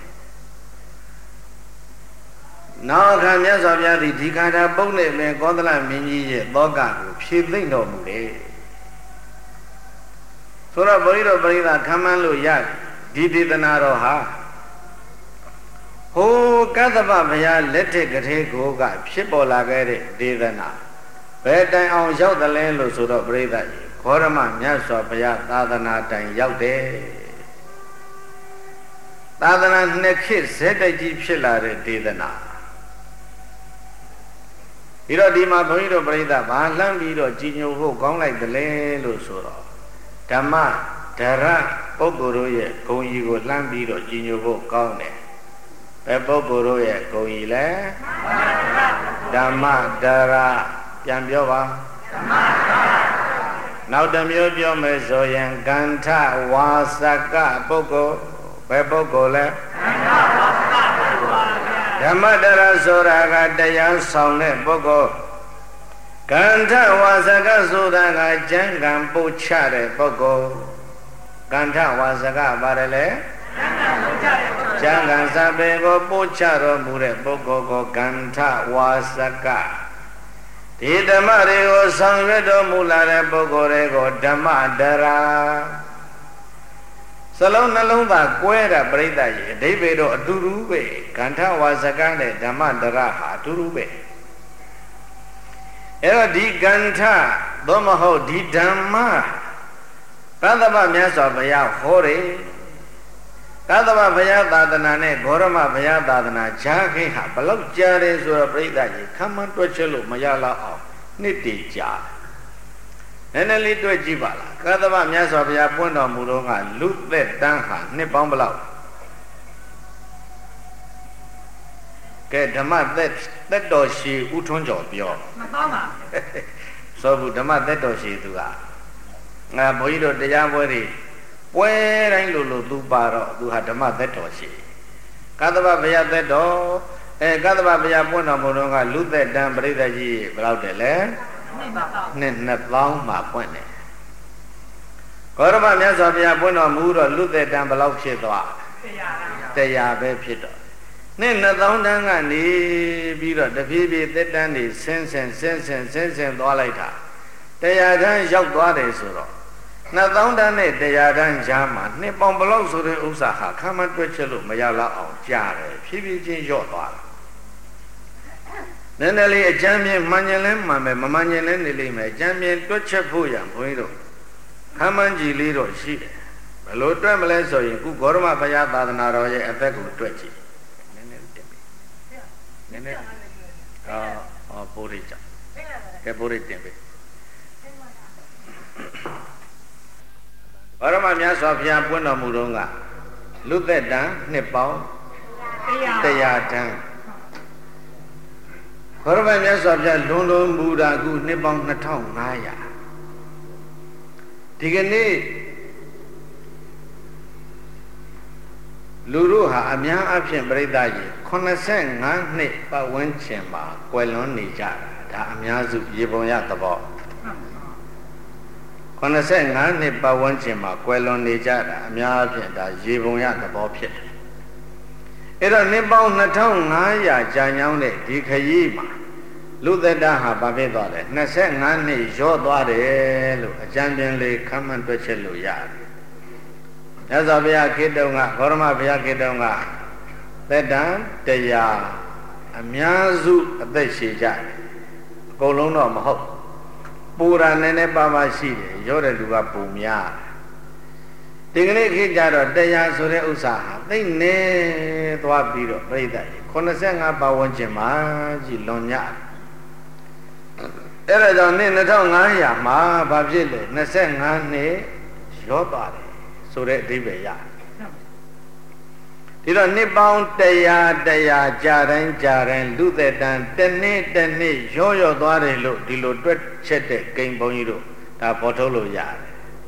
။နောက်အခါမြတ်စွာဘုရားဒီဒီကာတာပုဒ်နဲ့ပင်ကောသလမင်းကြီးရဲ့သောကကိုဖြည့်သိမ့်တော်မူတယ်။ဆိုတော့ဘုန်းကြီးတို့ပရိသတ်ခံမှန်းလို့ရတယ်ဒီဒေသနာတော်ဟာဟိုကသဗ္ဗဘုရားလက်ထက်ကတည်းကိုကဖြစ်ပေါ်လာခဲ့တဲ့ဒေသနာဘယ်တိုင်အောင်ရောက်သလဲလို့ဆိုတော့ပြိဿကြီးခောရမမြတ်စွာဘုရားသာသနာတိုင်ရောက်တယ်သာသနာနှစ်ခေတ်ဇက်တိုက်ကြီးဖြစ်လာတဲ့ဒေသနာဒီတော့ဒီမှာဘုန်းကြီးတို့ပြိဿဘာလှမ်းပြီးတော့ကြီးညိုဖို့ကောင်းလိုက်တယ်လေလို့ဆိုတော့ဓမ္မဒရပုဂ္ဂိုလ်တို့ရဲ့ဂုဏ်ကြီးကိုလှမ်းပြီးတော့ကြီးညိုဖို့ကောင်းတယ်ဘယ်ပုဂ္ဂိုလ်တို့ရဲ့ဂုဏ်ကြီးလဲဓမ္မဒရပြန်ပြောပါဓမ္မဒရနောက်တစ်မျိုးပြောမယ်ဆိုရင်ကန္ထဝါစကပုဂ္ဂိုလ်ဘယ်ပုဂ္ဂိုလ်လဲဓမ္မဒရဆိုတာကတရားဆောင်တဲ့ပုဂ္ဂိုလ်ကန္ထဝါစကဆိုတာကကျမ်းဂန်ပို့ချတဲ့ပုဂ္ဂိုလ်ကန္ထဝါစကပါတယ်လေကျမ်းဂန်စာပေကိုပို့ချတော်မူတဲ့ပုဂ္ဂိုလ်ကိုကန္ထဝါစကဒီဓမ္မတွေကိုဆောင်ရွက်တော်မူလာတဲ့ပုဂ္ဂိုလ်တွေကိုဓမ္မဒရာစလုံးနှလုံးသားကွဲတာပြိဿရဲ့အဓိပ္ပာယ်တော့အတူတူပဲကန္ထဝါစကနဲ့ဓမ္မဒရာဟာအတူတူပဲအဲ့တော့ဒီကန္ထသို့မဟုတ်ဒီဓမ္မသတ္တဗမြတ်စွာဘုရားဟောတယ်သတ္တဗဘုရားသာသနာနဲ့ဂေါရမဘုရားသာသနာဈာခိဟာဘလောက်ကြားတယ်ဆိုတော့ပြိဿကြီးခမ်းမတွက်ချက်လို့မရတော့အောင်နှစ်တည်ကြာနည်းနည်းလေးတွေ့ကြည့်ပါလားကသဗ္ဗမြတ်စွာဘုရားပွင့်တော်မူတော့ကလူသက်တန်းဟာနှစ်ပေါင်းဘလောက်ကဲဓမ္မသက်သက်တော်ရှိဥထွန်းကျော်ပြောမပေါင်းပါဆိုဘူးဓမ္မသက်တော်ရှိသူကငါဘုန်းကြီးတို့တရားပွဲတွေပွဲတိုင်းလို့လို့သူပါတော့သူဟာဓမ္မသက်တော်ရှိကသဗ္ဗဘုရားသက်တော်အဲကသဗ္ဗဘုရားပွင့်တော်မူတော့ကလူသက်တန်းပရိသတ်ကြီးဘယ်လောက်တယ်လဲနှစ်နှစ်ပေါင်းမှပွင့်တယ်ဂေါရမမြတ်စွာဘုရားပွင့်တော်မူတော့လူသက်တန်းဘယ်လောက်ဖြစ်သွားတရားပဲဖြစ်တော့နှစ်နှစ်သောင်းတန်းကနေပြီးတော့တဖြည်းဖြည်းသက်တန်းတွေဆင်းဆင်းဆင်းဆင်းဆင်းဆင်းသွားလိုက်တာတရားတန်းရောက်သွားတယ်ဆိုတော့နှစ်သောင်းတန်းနဲ့တရားတန်းကြားမှာနှစ်ပေါင်းဘလောက်ဆိုတဲ့ဥစ္စာဟာခမ်းမတွက်ချက်လို့မရတော့အောင်ကြားတယ်ဖြည်းဖြည်းချင်းလျော့သွားတာနည်းနည်းလေးအကျမ်းမြင်မှန်ကျင်လဲမှန်ပဲမမှန်ကျင်လဲနေလိမ့်မယ်အကျမ်းမြင်တွက်ချက်ဖို့ရဘုန်းကြီးတို့ခမ်းမှန်ကြည်လေးတော့ရှိတယ်ဘယ်လိုတွက်မလဲဆိုရင်ခုဂေါရမဘုရားသာသနာတော်ရဲ့အသက်ကိုတွက်ကြည့်နည်းနည်းတင်ပြီနည်းနည်းအာဟောပိုးရိကြကဲပိုးရိတင်ပြီဂေါရမမြတ်စွာဘုရားပွင့်တော်မူတော့ကလူသက်တန်းနှစ်ပေါင်းတရားတန်းဂေါရမမြတ်စွာဘုရားလွန်လွန်မူတာခုနှစ်ပေါင်းနှစ်ထောင်ငါးရာဒီကနေ့လူတို့ဟာအများအပြားပြိဿကြီး85နှစ်ပတ်ဝန်းကျင်မှာကွယ်လွန်နေကြတာဒါအများစုရေပုံရသဘော85နှစ်ပတ်ဝန်းကျင်မှာကွယ်လွန်နေကြတာအများအပြားဒါရေပုံရသဘောဖြစ်တယ်အဲ့တော့နှစ်ပေါင်းနှစ်ထောင်ငါးရာကြာညောင်းတဲ့ဒီခရီးမှာလူသက်တဟာဘာဖြစ်သွားလဲ25နှစ်ရော့သွားတယ်လို့အကျဉ်းပြင်းလေးခမ်းမှန်တွက်ချက်လို့ရတယ်။မြတ်စွာဘုရားခေတ္တကဂေါရမဘုရားခေတ္တကသက်တမ်းတရားအများစုအသက်ရှည်ကြတယ်။အကုန်လုံးတော့မဟုတ်ပူရာနည်းနည်းပါးပါးရှိတယ်ရော့တဲ့လူကပုံများဒီကနေ့ခေတ်ကြတော့တရားဆိုတဲ့ဥစ္စာဟာသိနေသွားပြီးတော့ပြိဿကြီး85ပါးဝန်းကျင်မှာကြည်လွန်ညအဲ့ဒါကြောင့်နှစ်2500မှာဘာဖြစ်လဲ25နှစ်ရောသွားတယ်ဆိုတဲ့အဓိပ္ပာယ်ရဒီတော့နှစ်ပေါင်းတရားတရားကြာတိုင်းကြာတိုင်းလူသက်တန်းတစ်နှစ်တစ်နှစ်ရောရောသွားတယ်လို့ဒီလိုတွက်ချက်တဲ့ဂိမ်းဘုန်းကြီးတို့ဒါပေါ်ထုတ်လို့ရတယ်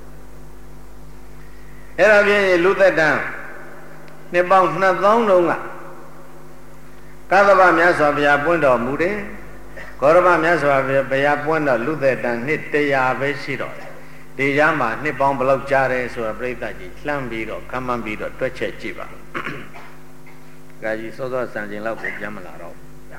အဲ့ဒါဖြင့်လူသက်တန်းနှစ်ပေါင်းနှစ်သောင်းတုန်းကကသဗ္ဗမြတ်စွာဘုရားပွင့်တော်မူတယ်ဂေါရမမြတ်စွာဘုရားပွင့်တော့လူသက်တန်းနှစ်တရားပဲရှိတော့တယ်ဒီရမှာနှစ်ပေါင်းဘယ်လောက်ကြာတယ်ဆိုတာပြိဿကြီးလှမ်းပြီးတော့ခမ်းမှန်းပြီးတော့တွက်ချက်ကြည့်ပါ။ဒါကြီးစောစောစံချိန်လောက်ကိုပြန်မလာတော့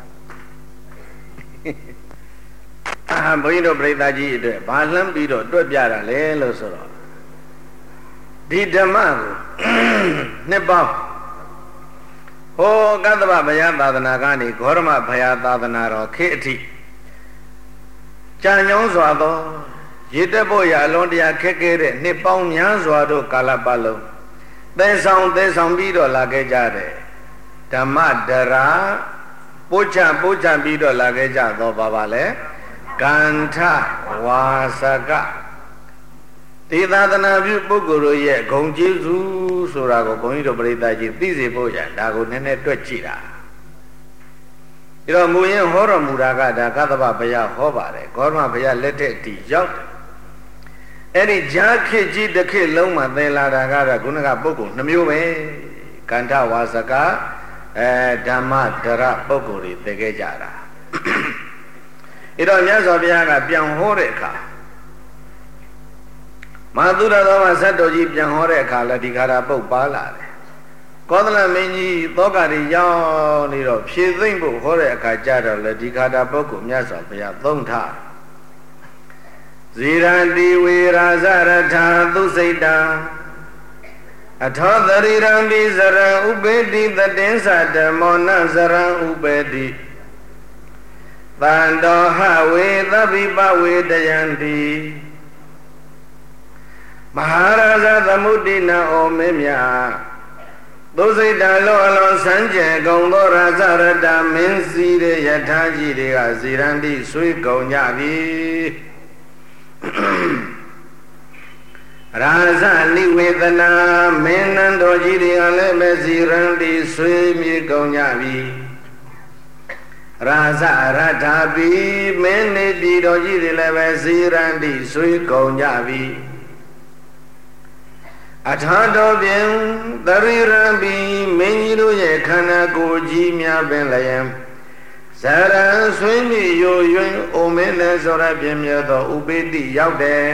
အာဘုန်းကြီးတို့ပြိဿကြီးအတွက်ဘာလှမ်းပြီးတော့တွက်ပြတာလဲလို့ဆိုတော့ဒီဓမ္မကိုနှစ်ပေါင်းဟောကသဗ္ဗဘုရားသာသနာကနေဂေါရမဘုရားသာသနာတော်ခေအထိကြာညောင်းစွာသောရေတက်ဖို့ရအလွန်တရာခက်ခဲတဲ့နှစ်ပေါင်းများစွာတို့ကာလပတ်လုံးသဲဆောင်သဲဆောင်ပြီးတော့လာခဲ့ကြတယ်ဓမ္မဒရာပို့ချပို့ချပြီးတော့လာခဲ့ကြတော့ပါပါလေကန္ထဝါစကဒေသသနာပြုပုဂ္ဂိုလ်တို့ရဲ့ဂုဏ်ကျေးဇူးဆိုတာကိုဘုန်းကြီးတို့ပြိဿကြီးသိစေဖို့ရဒါကိုနည်းနည်းတွက်ကြည့်တာဒီတော့မူရင်ဟောတော်မူတာကဒါကသဗ္ဗဘုရားဟောပါတယ်ဂေါရမဘုရားလက်ထက်တီရောက်တယ်အဲ့ဒီဂျာခေကြီးတစ်ခေလုံးမှာသင်လာတာကတော့ခုနကပုဂ္ဂိုလ်နှမျိုးပဲကန္ထဝါစကအဲဓမ္မဒရပုဂ္ဂိုလ်တွေသိခဲ့ကြတာအဲ့တော့မြတ်စွာဘုရားကပြန်ဟောတဲ့အခါမသုရသောမဇတ်တော်ကြီးပြန်ဟောတဲ့အခါလည်းဒီခါရပုတ်ပါလာတယ်ကောသလမင်းကြီးသောကတိရောက်နေတော့ဖြည့်သိမ့်ဖို့ဟောတဲ့အခါကျတော့လေဒီခါရပုဂ္ဂိုလ်မြတ်စွာဘုရားသုံးထားဇီရတိဝေရာဇရထာသုစိတံအထောသရိရံပိဇရံဥပေတိတတင်္စဓမ္မောနဇရံဥပေတိတန္တောဟဝေသဗ္ဗိပဝေတယံတိမဟာရာဇသမုဒ္ဒိနာဩမေမြသုစိတံလောအလွန်စံကြယ်ကုန်သောရာဇရတမင်းစည်းတဲ့ယထာကြီးတွေကဇီရန်တိဆွေးကုန်ကြပြီရာဇနိဝေဒနာမင်းနန်းတော်ကြီးတွေကလည်းပဲဇီရန်တိဆွေးမြေကုန်ကြပြီရာဇရထာပိမင်းနေပြည်တော်ကြီးတွေလည်းပဲဇီရန်တိဆွေးကုန်ကြပြီအထာတော်ပြင်သရိရံပိမင်းကြီးတို့ရဲ့ခန္ဓာကိုယ်ကြီးများပင်လည်းဇရံဆွေးမြေယိုယွင်းအိုမင်းလည်းဆိုရပြင်းမြတ်သောဥပိတိရောက်တယ်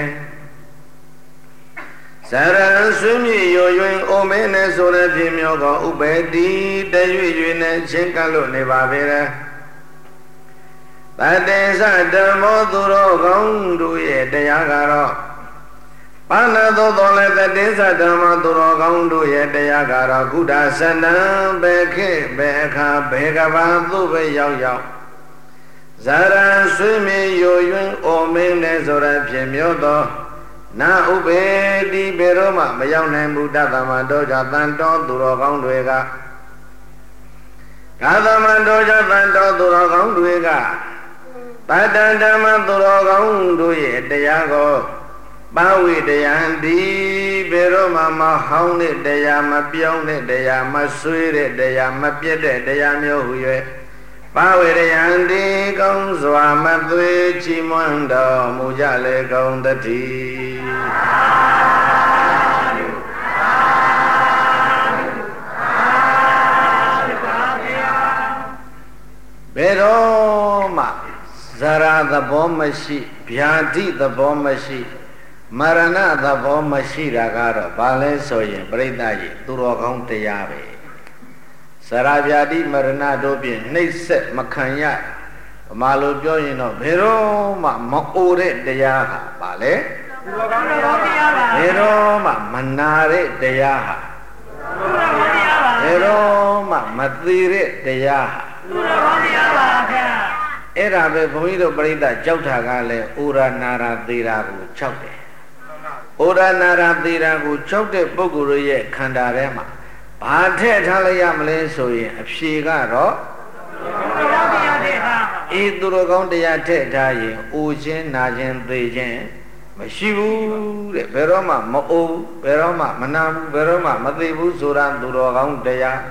ဇရံဆွေးမြေယိုယွင်းအိုမင်းလည်းဆိုရပြင်းမြတ်သောဥပိတိတရွေ့ရွေ့နဲ့ချင်းကပ်လို့နေပါပဲလေတတေသဓမ္မောသူတော်ကောင်းတို့ရဲ့တရားကတော့ပါဏသောတော်လည်းတတေသဓမ္မောသူတော်ကောင်းတို့ရဲ့တရားကတော့ကုဒသနံဘေခေဘေအခါဘေကဘာသူပဲရောက်ရောက်ဇာရံဆွေးမြေယိုယွင်းအိုမင်းနဲ့ဆိုရဖြင့်မြို့သောနာဥပေတိဘေရောမှမရောက်နိုင်ဘူးတသမတော်ကြတန်တော်သူတော်ကောင်းတွေကကာသမတော်ကြတန်တော်သူတော်ကောင်းတွေကတတံဓမ္မသူတော်ကောင်းတို့ရဲ့တရားကိုပါဝိတယံဒီဘေရောမှမဟောင်းတဲ့တရားမပြောင်းတဲ့တရားမဆွေးတဲ့တရားမပြတ်တဲ့တရားမျိုးဟူ၍ပါဝိတယံဒီကောင်းစွာမသွေချီးမွမ်းတော်မူကြလေကုန်တည်းဘေရောမှဇရာသဘောမရှိဗျာတိသဘောမရှိမရဏသဘောမရှိတာကတော့ဘာလဲဆိုရင်ပြိဿကြီးသူတော်ကောင်းတရားပဲဇရာဗျာတိမရဏတို့ဖြင့်နှိမ့်ဆက်မခံရဗမာလိုပြောရင်တော့ဘယ်တော့မှမအိုတဲ့တရားဟာဘာလဲသူတော်ကောင်းတရားပါဘယ်တော့မှမနာတဲ့တရားဟာသူတော်ကောင်းတရားပါဘယ်တော့မှမသေးတဲ့တရားဟာသူတော်ကောင်းတရားပါဗျာအဲ့ဒါပဲဘုန်းကြီးတို့ပြိဿကြောက်တာကလည်းဩရနာရာသေးတာကိုကြောက်တယ်ဩရနာရာသေးတာကိုကြောက်တဲ့ပုဂ္ဂိုလ်ရဲ့ခန္ဓာထဲမှာဘာထည့်ထားလိုက်ရမလဲဆိုရင်အဖြေကတော့အေးသူတော်ကောင်းတရားထည့်ထားရင်အိုခြင်းနာခြင်းသေခြင်းမရှိဘူးတဲ့ဘယ်တော့မှမအိုးဘယ်တော့မှမနာဘူးဘယ်တော့မှမသေဘူးဆိုတာသူတော်ကောင်းတရား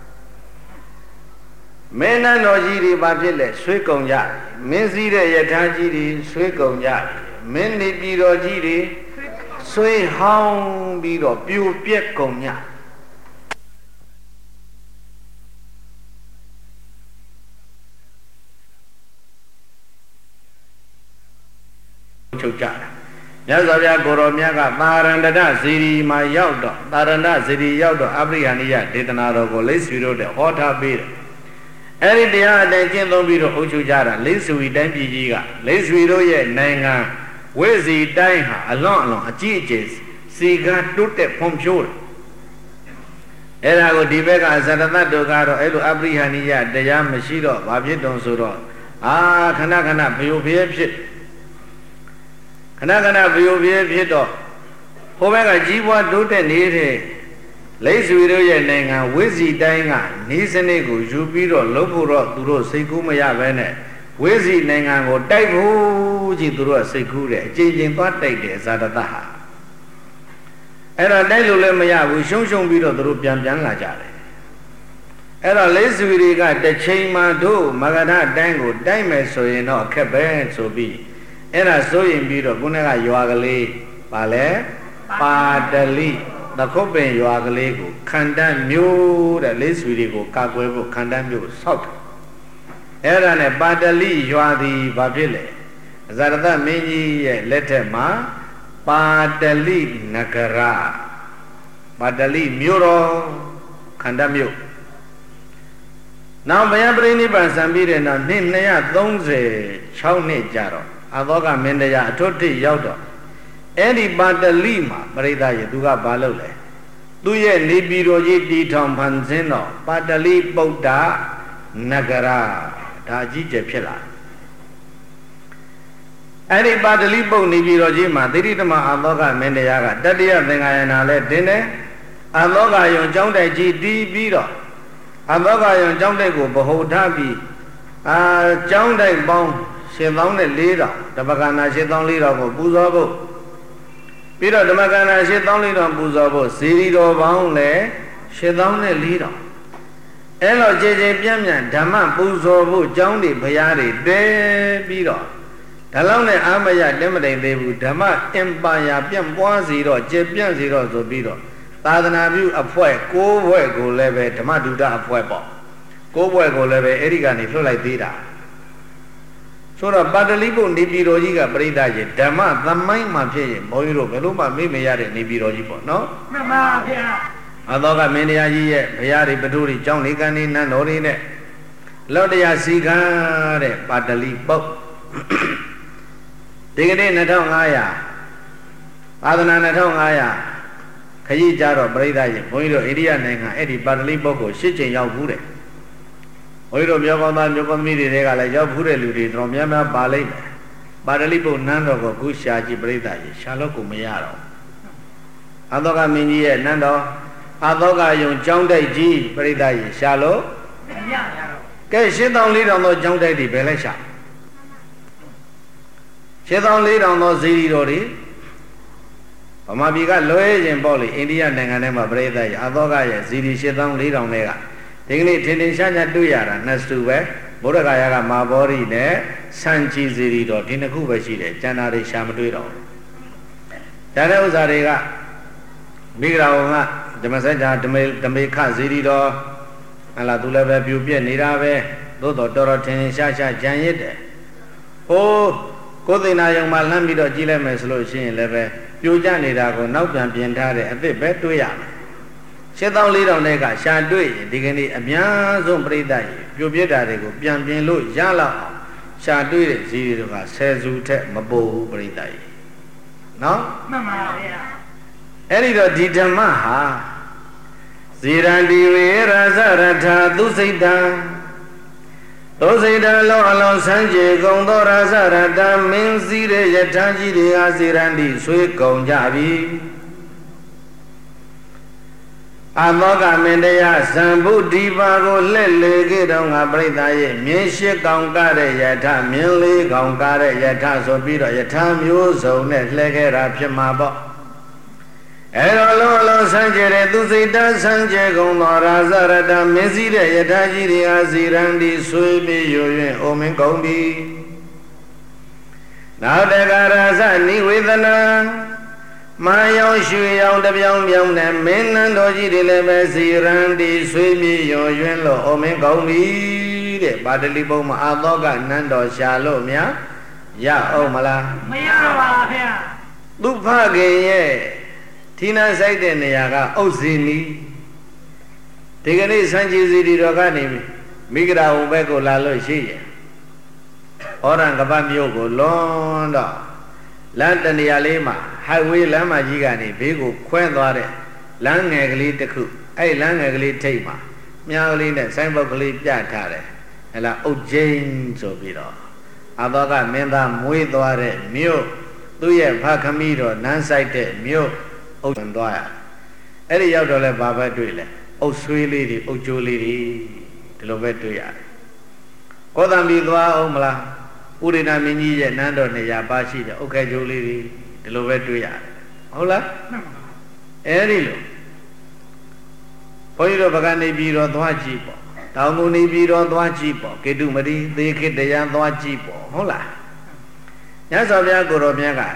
မင်းနန်းတော်ကြီးတွေဘာဖြစ်လဲဆွေးကုန်ကြမင်းစည်းတဲ့ယထာကြီးတွေဆွေးကုန်ကြမင်းနေပြည်တော်ကြီးတွေဆွေးဟောင်းပြီးတော့ပြိုပြက်ကုန်ကြချုပ်ကြတာမြတ်စွာဘုရားကိုရောမြတ်ကသာရဏတဇီရီမှာရောက်တော့သာရဏဇီရီရောက်တော့အပရိဟဏိယဒေသနာတော်ကိုလိဆွေတို့တဲ့ဟောထားပေးတယ်အဲ့ဒီတရားအတိုင်းကျင့်သုံးပြီးတော့အုပ်ချုပ်ကြတာလိဆွေတိုင်းပြည်ကြီးကလိဆွေတို့ရဲ့နိုင်ငံဝိဇီတိုင်းဟာအလွန်အလွန်အကြီးအကျယ်စီကတိုးတက်ဖွံ့ဖြိုးတယ်အဲ့ဒါကိုဒီဘက်ကဇရတတ်တို့ကတော့အဲ့လိုအပရိဟဏိယတရားမရှိတော့ဘာဖြစ်တုံဆိုတော့အာခဏခဏဖျို့ဖျဲဖြစ်ခဏခဏဘယုပြေဖြစ်တော့ဟိုဘက်ကကြီးပွားတိုးတက်နေတဲ့လိတ်ဆွေတို့ရဲ့နိုင်ငံဝိစီတိုင်းကဤစနစ်ကိုယူပြီးတော့လုပ်ဖို့တော့သူတို့စိတ်ကူးမရဘဲနဲ့ဝိစီနိုင်ငံကိုတိုက်ဖို့ကြီးသူတို့ကစိတ်ကူးတယ်အကြိမ်ကြိမ်သွားတိုက်တယ်ဇာတတဟာအဲ့တော့တိုက်လို့လည်းမရဘူးရှုံးရှုံးပြီးတော့သူတို့ပြန်ပြန်လာကြတယ်အဲ့တော့လိတ်ဆွေတွေကတစ်ချိန်မှတို့မဂဓတိုင်းကိုတိုက်မယ်ဆိုရင်တော့အခက်ပဲဆိုပြီးအဲ့ဒါစိုးရင်ပြီးတော့ခုနကရွာကလေးပါလဲပါတလိသခုတ်ပင်ရွာကလေးကိုခန္ဓာမျိုးတဲ့လိတ်ဆွေတွေကိုကာကွယ်ဖို့ခန္ဓာမျိုးဆောက်တယ်အဲ့ဒါနဲ့ပါတလိရွာသည်ဘာဖြစ်လဲဇာရတမင်းကြီးရဲ့လက်ထက်မှာပါတလိနဂရပါတလိမြို့တော်ခန္ဓာမြို့နောက်ဘုရားပြိဋိဘံစံပြီးတဲ့နောက်နှစ်နှစ်ရာသုံးဆယ်ခြောက်နှစ်ကြာတော့အသောကမင်းတရားအထွတ်ထိပ်ရောက်တော့အဲ့ဒီပါတလိမှာပရိသတ်ရေသူကဘာလုပ်လဲသူရဲ့နေပြည်တော်ကြီးတီထောင်ဖန်ဆင်းတော့ပါတလိပုဒ္ဒနဂရဒါအကြီးကျယ်ဖြစ်လာအဲ့ဒီပါတလိပုဒ်နေပြည်တော်ကြီးမှာသီရိဓမ္မအသောကမင်းတရားကတတိယသင်္ဃာယနာလဲတင်တယ်အသောကယုံကျောင်းတိုက်ကြီးတီးပြီးတော့အသောကယုံကျောင်းတိုက်ကိုဗဟုထားပြီးအာကျောင်းတိုက်ပေါင်းရှစ်သောင်းနဲ့လေးထောင်ဓမ္မကန္နာရှစ်သောင်းလေးထောင်ကိုပူဇော်ဖို့ပြီးတော့ဓမ္မကန္နာရှစ်သောင်းလေးထောင်ပူဇော်ဖို့ဇီရီတော်ပေါင်းလည်းရှစ်သောင်းနဲ့လေးထောင်အဲ့လိုကြည်ကြည်ပြန့်ပြန့်ဓမ္မပူဇော်ဖို့ကျောင်းတွေဘုရားတွေတဲပြီးတော့ဒါလောက်နဲ့အာမရတက်မတိန်သေးဘူးဓမ္မအင်ပါယာပြန့်ပွားစီတော့ကျေပြန့်စီတော့ဆိုပြီးတော့သာသနာပြုအဖွဲ့ကိုးဘွဲ့ကိုလည်းပဲဓမ္မဒုဒအဖွဲ့ပေါ့ကိုးဘွဲ့ကိုလည်းပဲအဲ့ဒီကနေလွှတ်လိုက်သေးတာဆိုတော့ပါတလိပုနေပြည်တော်ကြီးကပရိသတ်ရေဓမ္မသမိုင်းမှာဖြစ်ရင်ဘုန်းကြီးတို့ဘယ်လို့မှမေ့မရတဲ့နေပြည်တော်ကြီးပေါ့နော်မှန်ပါဗျာအသောကမင်းတရားကြီးရဲ့ဘုရားတွေပထုတွေကျောင်းလေးကန်းလေးနန်းတော်တွေနဲ့လောတရားစီကံတဲ့ပါတလိပုဒီကနေ့နှစ်ထောင်ငါးရာသာသနာနှစ်ထောင်ငါးရာခကြီးကြတော့ပြိဿရေဘုန်းကြီးတို့အိန္ဒိယနိုင်ငံအဲ့ဒီပါတလိပုကိုရှစ်ချိန်ရောက်ဘူးတဲ့ဘုန်းကြီးတို့မြေကောင်းသားမြေကောင်းသမီးတွေကလည်းရောက်ဘူးတဲ့လူတွေတော်များများပါလိမ့်မယ်ပါတလိပုနန်းတော်ကိုခုရှာကြည့်ပြိဿရေရှာလို့ကိုမရတော့အသောကမင်းကြီးရဲ့နန်းတော်အသောကယုံကျောင်းတိုက်ကြီးပြိဿရေရှာလို့မရရတော့ကဲရှစ်သောင်းလေးထောင်သောကျောင်းတိုက်တွေဘယ်လဲရှာရှစ်သောင်းလေးထောင်သောဇီရီတော်တွေဗမာပြည်ကလွဲရင်ပေါ့လေအိန္ဒိယနိုင်ငံထဲမှာပြိဿရေအသောကရဲ့ဇီရီရှစ်သောင်းလေးထောင်တွေကဒီကနေ့ထင်ထင်ရှားရှားတွေ့ရတာနှစ်စုပဲဗုဒ္ဓဂါယကမာဘောရီနဲ့စံချီဇီရီတော်ဒီနှစ်ခုပဲရှိတယ်ကျန်တာတွေရှာမတွေ့တော့ဘူးဒါတဲ့ဥစ္စာတွေကမိဂရာဝကဓမ္မစကြာဓမေဓမေခဇီရီတော်ဟလာသူလည်းပဲပြူပြက်နေတာပဲသို့တော်တော်တော်ထင်ထင်ရှားရှားကြံရစ်တယ်ဟိုးကိုယ်သိနာယုံမှာလှမ်းပြီးတော့ကြည့်လိုက်မယ်ဆိုလို့ရှိရင်လည်းပဲပြိုကျနေတာကိုနောက်ပြန်ပြင်ထားတဲ့အသစ်ပဲတွေးရမယ်ရှစ်သောင်းလေးထောင်တဲ့ကရှာတွေ့ရင်ဒီကနေ့အများဆုံးပြိဿရေပြိုပြစ်တာတွေကိုပြန်ပြင်လို့ရလောက်အောင်ရှာတွေ့တဲ့ဇီရီတွေကဆယ်စုထက်မပိုဘူးပြိဿရေနော်မှန်ပါဗျာအဲ့ဒီတော့ဒီဓမ္မဟာဇီရန္တိဝေရဇရထာသူစိတ်တံသောစိတ်တံလောအလောဆန်းကြေကုန်သောရဇရတမင်းစည်းတဲ့ယထာကြီးတွေဟာဇီရန္တိဆွေးကုန်ကြပြီအမောကမင်းတရားဇံဗုဒ္ဓိပါကိုလှဲ့လေခဲ့တော့ငါပြိဿရဲ့မြင်းရှိကောင်ကတဲ့ယထာမြင်းလေးကောင်ကတဲ့ယထာဆိုပြီးတော့ယထာမျိုးစုံနဲ့လှဲခဲ့တာဖြစ်မှာပေါ့အဲ့တော့လောလောဆန်းကျဲတဲ့သူစိတ်တဆန်းကျဲကုန်သောရာဇရတမင်းစည်းတဲ့ယထာကြီးတွေဟာဇီရန်ဒီဆွေးပြီးရွရင်အိုမင်းကုန်ပြီနောက်တကရာဇနိဝေဒနာမာယောင်ရွှေရောင်တပြောင်ပြောင်နဲ့မင်းနန်းတော်ကြီးတွေလည်းပဲဇီရန်ဒီဆွေးပြီးရွရွင်းလို့အိုမင်းကုန်ပြီတဲ့ပါတလိပုမှာအာသောကနန်းတော်ရှာလို့များရအောင်မလားမရပါဗျာသူဖခင်ရဲ့ဌိနဆိုင်တဲ့နေရာကဥဇိနီဒီကနေ့စံချီစီတီတော်ကနေမိဂရာဝဘက်ကိုလာလို့ရှိရင်ဩရံကပတ်မြို့ကိုလွန်တော့လမ်းတနေရာလေးမှာဟိုက်ဝေးလမ်းမကြီးကနေဘေးကိုခွဲသွားတဲ့လမ်းငယ်ကလေးတစ်ခုအဲ့လမ်းငယ်ကလေးထိပ်မှာမြားကလေးနဲ့ဆိုင်းဘုတ်ကလေးပြထားတယ်ဟဲ့လားအုတ်ကျင်းဆိုပြီးတော့အဘောကမင်းသားမွေးသွားတဲ့မြို့သူ့ရဲ့ဖခမီးတော့နန်းဆိုင်တဲ့မြို့အုပ်သွားရအဲ့ဒီရောက်တော့လဲဘာပဲတွေ့လဲအုပ်ဆွေးလေးတွေအုပ်ကျိုးလေးတွေဒီလိုပဲတွေ့ရတယ်ကောသံပြီးသွားအောင်မလားဥရိနာမင်းကြီးရဲ့နန်းတော်နေရာပါရှိတယ်အုတ်ခဲကျိုးလေးတွေဒီလိုပဲတွေ့ရတယ်ဟုတ်လားအဲ့ဒီလိုဘုန်းကြီးတို့ဗကနေပြီးတော့သွားကြည့်ပေါ့တောင်ကုန်နေပြီးတော့သွားကြည့်ပေါ့ကေတုမတိသေခိတယံသွားကြည့်ပေါ့ဟုတ်လားညဇောဘုရားကိုတော်မြတ်က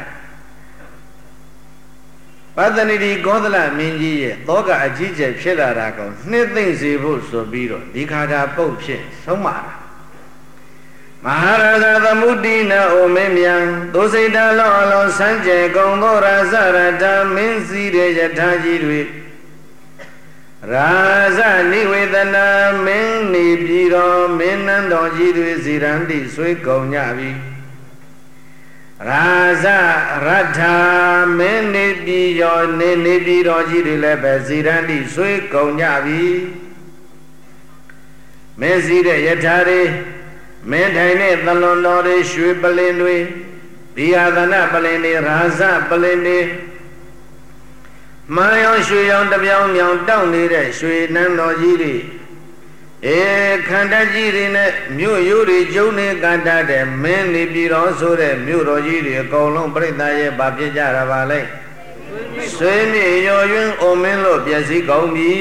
ပတ္တနိတိကောသလမင်းကြီးရဲ့သောကအကြီးကျယ်ဖြစ်လာတာကိုနှစ်သိမ့်စေဖို့ဆိုပြီးတော့ဒီခါတာပုတ်ဖြစ်ဆုံးမတာမဟာရဇသမုတိနအိုမင်းမြန်သို့စိတ်တလောအလောစံကြယ်ကုံသောရဇရတမင်းစည်းတဲ့ယထာကြီးတွေရာဇနိဝေဒနာမင်းနေပြည်တော်မင်းနန်းတော်ကြီးတွေဇီရန်တိဆွေးကုန်ကြပြီရာဇရထာမင်းနေပြည်ရောနေနေပြည်တော်ကြီးတွေလည်းပဲဇီရန်တိဆွေးကုန်ကြပြီမင်းစည်းတဲ့ယထာတွေမင်းထိုင်တဲ့သလွန်တော်တွေရွှေပလင်တွေဒီဟာသနာပလင်တွေရာဇပလင်တွေမယောရွှေရောင်တပြောင်မြောင်တောက်နေတဲ့ရွှေနန်းတော်ကြီးတွေအေခန္ဓာကြီးတွေနဲ့မြို့ရိုးတွေကျုံနေကတတ်တဲ့မင်းနေပြည်တော်ဆိုတဲ့မြို့တော်ကြီးတွေအကုန်လုံးပြိဿရဲ့ဗာပြကြတာပါလေဆွေးမြေရော်ယွန်းအိုမင်းလို့ပြည့်စည်ကောင်းပြီ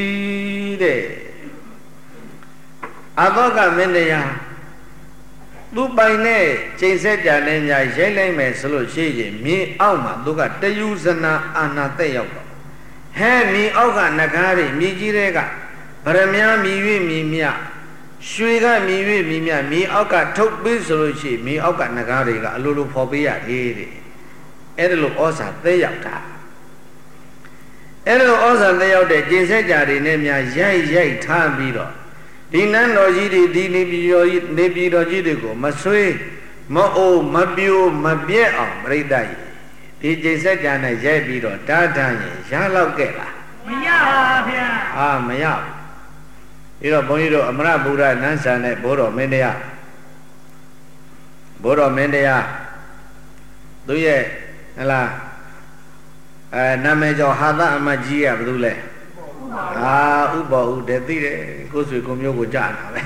တဲ့အဘောကမင်းတရားသူပိုင်နဲ့ချိန်ဆက်ကြတဲ့ညာရိုက်လိုက်မယ်ဆိုလို့ရှိရင်မြေအောက်မှာသူကတယူဇနာအာနာသက်ရောက်တော့ဟဲမြေအောက်ကနဂါးတွေမြေကြီးတွေကဗရမ ्या မြည်၍မြည်မြရွှေကမြည်၍မြည်မြမြေအောက်ကထုတ်ပေးဆိုလို့ရှိရင်မြေအောက်ကနဂါးတွေကအလိုလိုဖော်ပေးရတယ်တဲ့အဲ့ဒါလိုဩဇာသက်ရောက်တာအဲ့ဒါလိုဩဇာသက်ရောက်တဲ့ချိန်ဆက်ကြတွေနဲ့များရိုက်ရိုက်ထားပြီးတော့ဒီနန်းတော်ကြီးတွေဒီနေပြည်တော်ကြီးနေပြည်တော်ကြီးတွေကိုမဆွေးမအိုးမပြိုးမပြက်အောင်ပြိတ္တကြီးဒီချိန်ဆက်ကြနဲ့ရိုက်ပြီးတော့တားထမ်းရင်ရလောက်ခဲ့လားမရပါဗျာအာမရပြီးတော့ဘုန်းကြီးတို့အမရဗုဒ္ဓနန်းဆန်နဲ့ဘိုးတော်မင်းတရားဘိုးတော်မင်းတရားသူရဲ့ဟလားအဲနာမည်ကျော်ဟာသအမတ်ကြီးကဘယ်သူလဲအာဥပ္ပဥတည်သိတယ်ကိုယ်ဆွေကိုမျိုးကိုကြားတာပဲ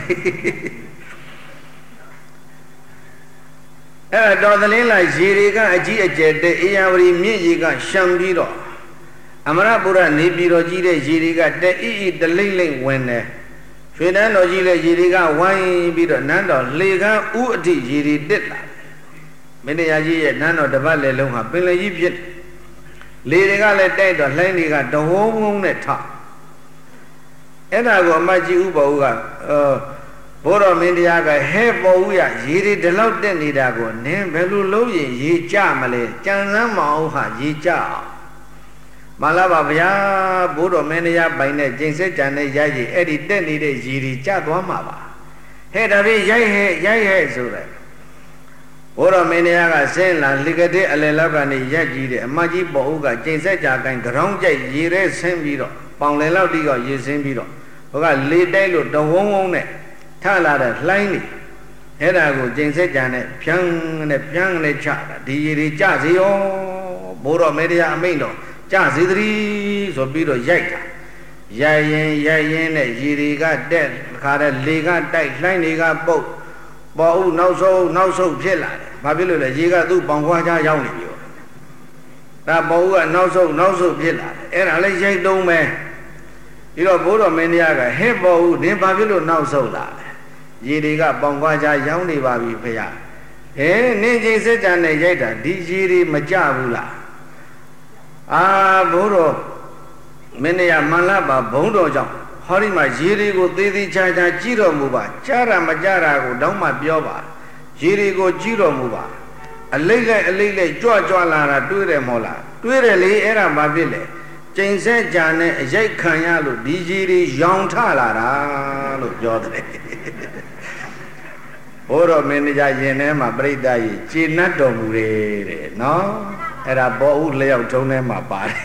အဲ့တော့တော်သလင်းလိုက်ရေတွေကအကြီးအကျယ်တဲ့အေယာဝတီမြင့်ရေကရှံပြီးတော့အမရပုရနေပြည်တော်ကြီးတဲ့ရေတွေကတဲ့ဤဤတလိမ့်လိမ့်ဝင်တယ်ရွှေနန်းတော်ကြီးတဲ့ရေတွေကဝိုင်းပြီးတော့နန်းတော်လေကန်းဥအထိရေတွေတက်လာမင်းတရားကြီးရဲ့နန်းတော်တစ်ပတ်လေလုံးဟာပင်လယ်ကြီးဖြစ်လေတွေကလည်းတိုက်တော့လှိုင်းတွေကတဝုံဝုံနဲ့ထအဲ့ဒါကိုအမကြီးဥပ္ပဝကအော်ဘိုးတော်မင်းတရားကဟဲ့ပေါ်ဦးရရေတွေဒီလောက်တက်နေတာကိုနင်းဘယ်လိုလုပ်ရင်ရေကြမလဲကြံစမ်းမအောင်ဟာရေကြအောင်မလာပါဗျာဘိုးတော်မင်းတရားပိုင်တဲ့ကျင့်စစ်ကြံတဲ့ရိုက်ကြီးအဲ့ဒီတက်နေတဲ့ရေတွေကြသွားမှာပါဟဲ့ဒါဖြင့်ရိုက်ဟဲ့ရိုက်ဟဲ့ဆိုတဲ့ဘိုးတော်မင်းတရားကဆင်းလာလိကတဲ့အလယ်လောက်ကနေရက်ကြီးတယ်အမကြီးပေါ်ဦးကကျင့်စစ်ကြကိုင်းကြောင်းကြိုက်ရေထဲဆင်းပြီးတော့ပေါင်လယ်လောက်တိကရေဆင်းပြီးတော့ဟိုကလေတိုက်လို့တဝုံဝုံနဲ့ထလာတဲ့လှိုင်းနေအဲ့ဒါကိုကျင့်စစ်ကြံနဲ့ဖြန်းနဲ့ဖြန်းနဲ့ချတာဒီရေတွေကြစေရောဘိုးတော်မင်းတရားအမိန့်တော်ကြစေသတည်းဆိုပြီးတော့ရိုက်တာရိုက်ရင်ရိုက်ရင်နဲ့ရေတွေကတက်ခါတဲ့လေကတိုက်လှိုင်းတွေကပုတ်ပေါ်ဦးနောက်ဆုံးနောက်ဆုံးဖြစ်လာတယ်ဘာဖြစ်လို့လဲရေကသူ့ပေါင်ခွားချရောက်နေပြီဒါပေါ်ဦးကနောက်ဆုံးနောက်ဆုံးဖြစ်လာတယ်အဲ့ဒါလည်းရိုက်တုံးပဲဒီတော့ဘိုးတော်မင်းတရားကဟဲ့ပေါ်ဦးနင်ဘာဖြစ်လို့နောက်ဆုံးလာလဲရေတွေကပေါင်ခွားချရောက်နေပါပြီဖေရဟဲနင်ကြီးစစ်ကြံနဲ့ရိုက်တာဒီရေတွေမကြဘူးလားအာဘိုးတော်မင်းတရားမန္လပါဘုံတော်ကြောင့်ဟောဒီမှာရေတွေကိုသေးသေးချာချာကြည့်တော်မူပါကြားတာမကြားတာကိုတောင်းမှပြောပါရေတွေကိုကြည့်တော်မူပါအလိမ့်လိုက်အလိမ့်လိုက်ကြွကြွလာတာတွေးတယ်မို့လားတွေးတယ်လေအဲ့ဒါဘာဖြစ်လဲကျိန်ဆက်ကြနဲ့အရိုက်ခံရလို့ဒီရေတွေရောင်ထလာတာလို့ပြောတယ်ဘိုးတော်မင်းတရားရင်ထဲမှာပြိတ္တကြီးခြေနှတ်တော်မူတယ်တဲ့နော်အဲ့ဒါပေါ်ဦးလျောက်ထုံးထဲမှာပါတယ်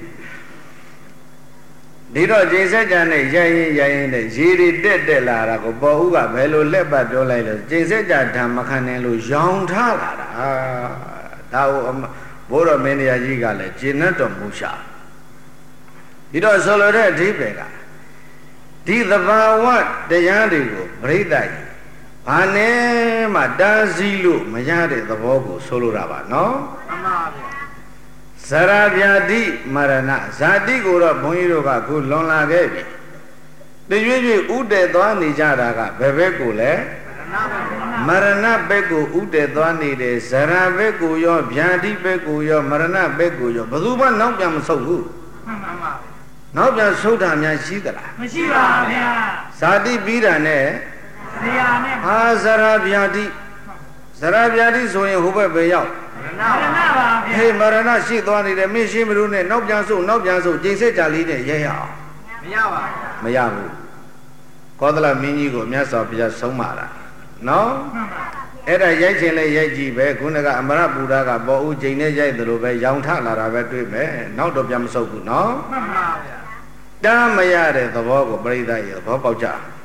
ဒီတော့ကျိန်ဆက်ကြနဲ့ရိုက်ရင်ရိုက်ရင်နဲ့ရေတွေတက်တက်လာတာကိုပေါ်ဦးကဘယ်လိုလက်ပတ်ပြောလိုက်လို့ကျိန်ဆက်ကြဓမ္မခဏ်နဲ့လို့ရောင်ထလာတာဒဒါကိုဘိုးတော်မင်းတရားကြီးကလည်းကျင့်တတ်တော်မူရှာဒီတော့ဆိုလိုတဲ့အဓိပ္ပာယ်ကဒီသဘာဝတရားတွေကိုပြိဿကြီးဘာနဲ့မှတားဆီးလို့မရတဲ့သဘောကိုဆိုလိုတာပါနော်မှန်ပါဗျာဇရာဗျာတိမရဏဇာတိကိုတော့ဘုန်းကြီးတို့ကခုလွန်လာခဲ့ပြီတရွေ့ရွေ့ဥတည်သွားနေကြတာကဘယ်ဘက်ကိုလဲမရဏဘက်ကိုဥတည်သွားနေတယ်ဇရာဘက်ကိုရောဗျာတိဘက်ကိုရောမရဏဘက်ကိုရောဘယ်သူမှနောက်ပြန်မဆုတ်ဘူးမှန်ပါပါနောက်ပြန်ဆုတ်တာများရှိသလားမရှိပါဘူးဗျာဇာတိပြီးတာနဲ့ဇရာနဲ့ဟာဇရာဗျာတိဇရာဗျာတိဆိုရင်ဟိုဘက်ပဲရောက်မရဏပါဗျာဟေးမရဏရှိသွားနေတယ်မင်းရှိမလို့နဲ့နောက်ပြန်ဆုတ်နောက်ပြန်ဆုတ်ကျိန်ဆက်ကြလေးနဲ့ရဲရအောင်မရပါဘူးမရဘူးကောသလမင်းကြီးကိုမြတ်စွာဘုရားဆုံးမတာနော်အဲ့ဒါရိုက်ချင်လဲရိုက်ကြည့်ပဲခုနကအမရပူရာကပေါ်ဦးကျိန်နဲ့ရိုက်တယ်လို့ပဲရောင်ထလာတာပဲတွေ့မယ်နောက်တော့ပြန်မဆုတ်ဘူးနော်မှန်ပါဗျာတားမရတဲ့သဘောကိုပြိဿရဲ့သဘောပေါက်ကြ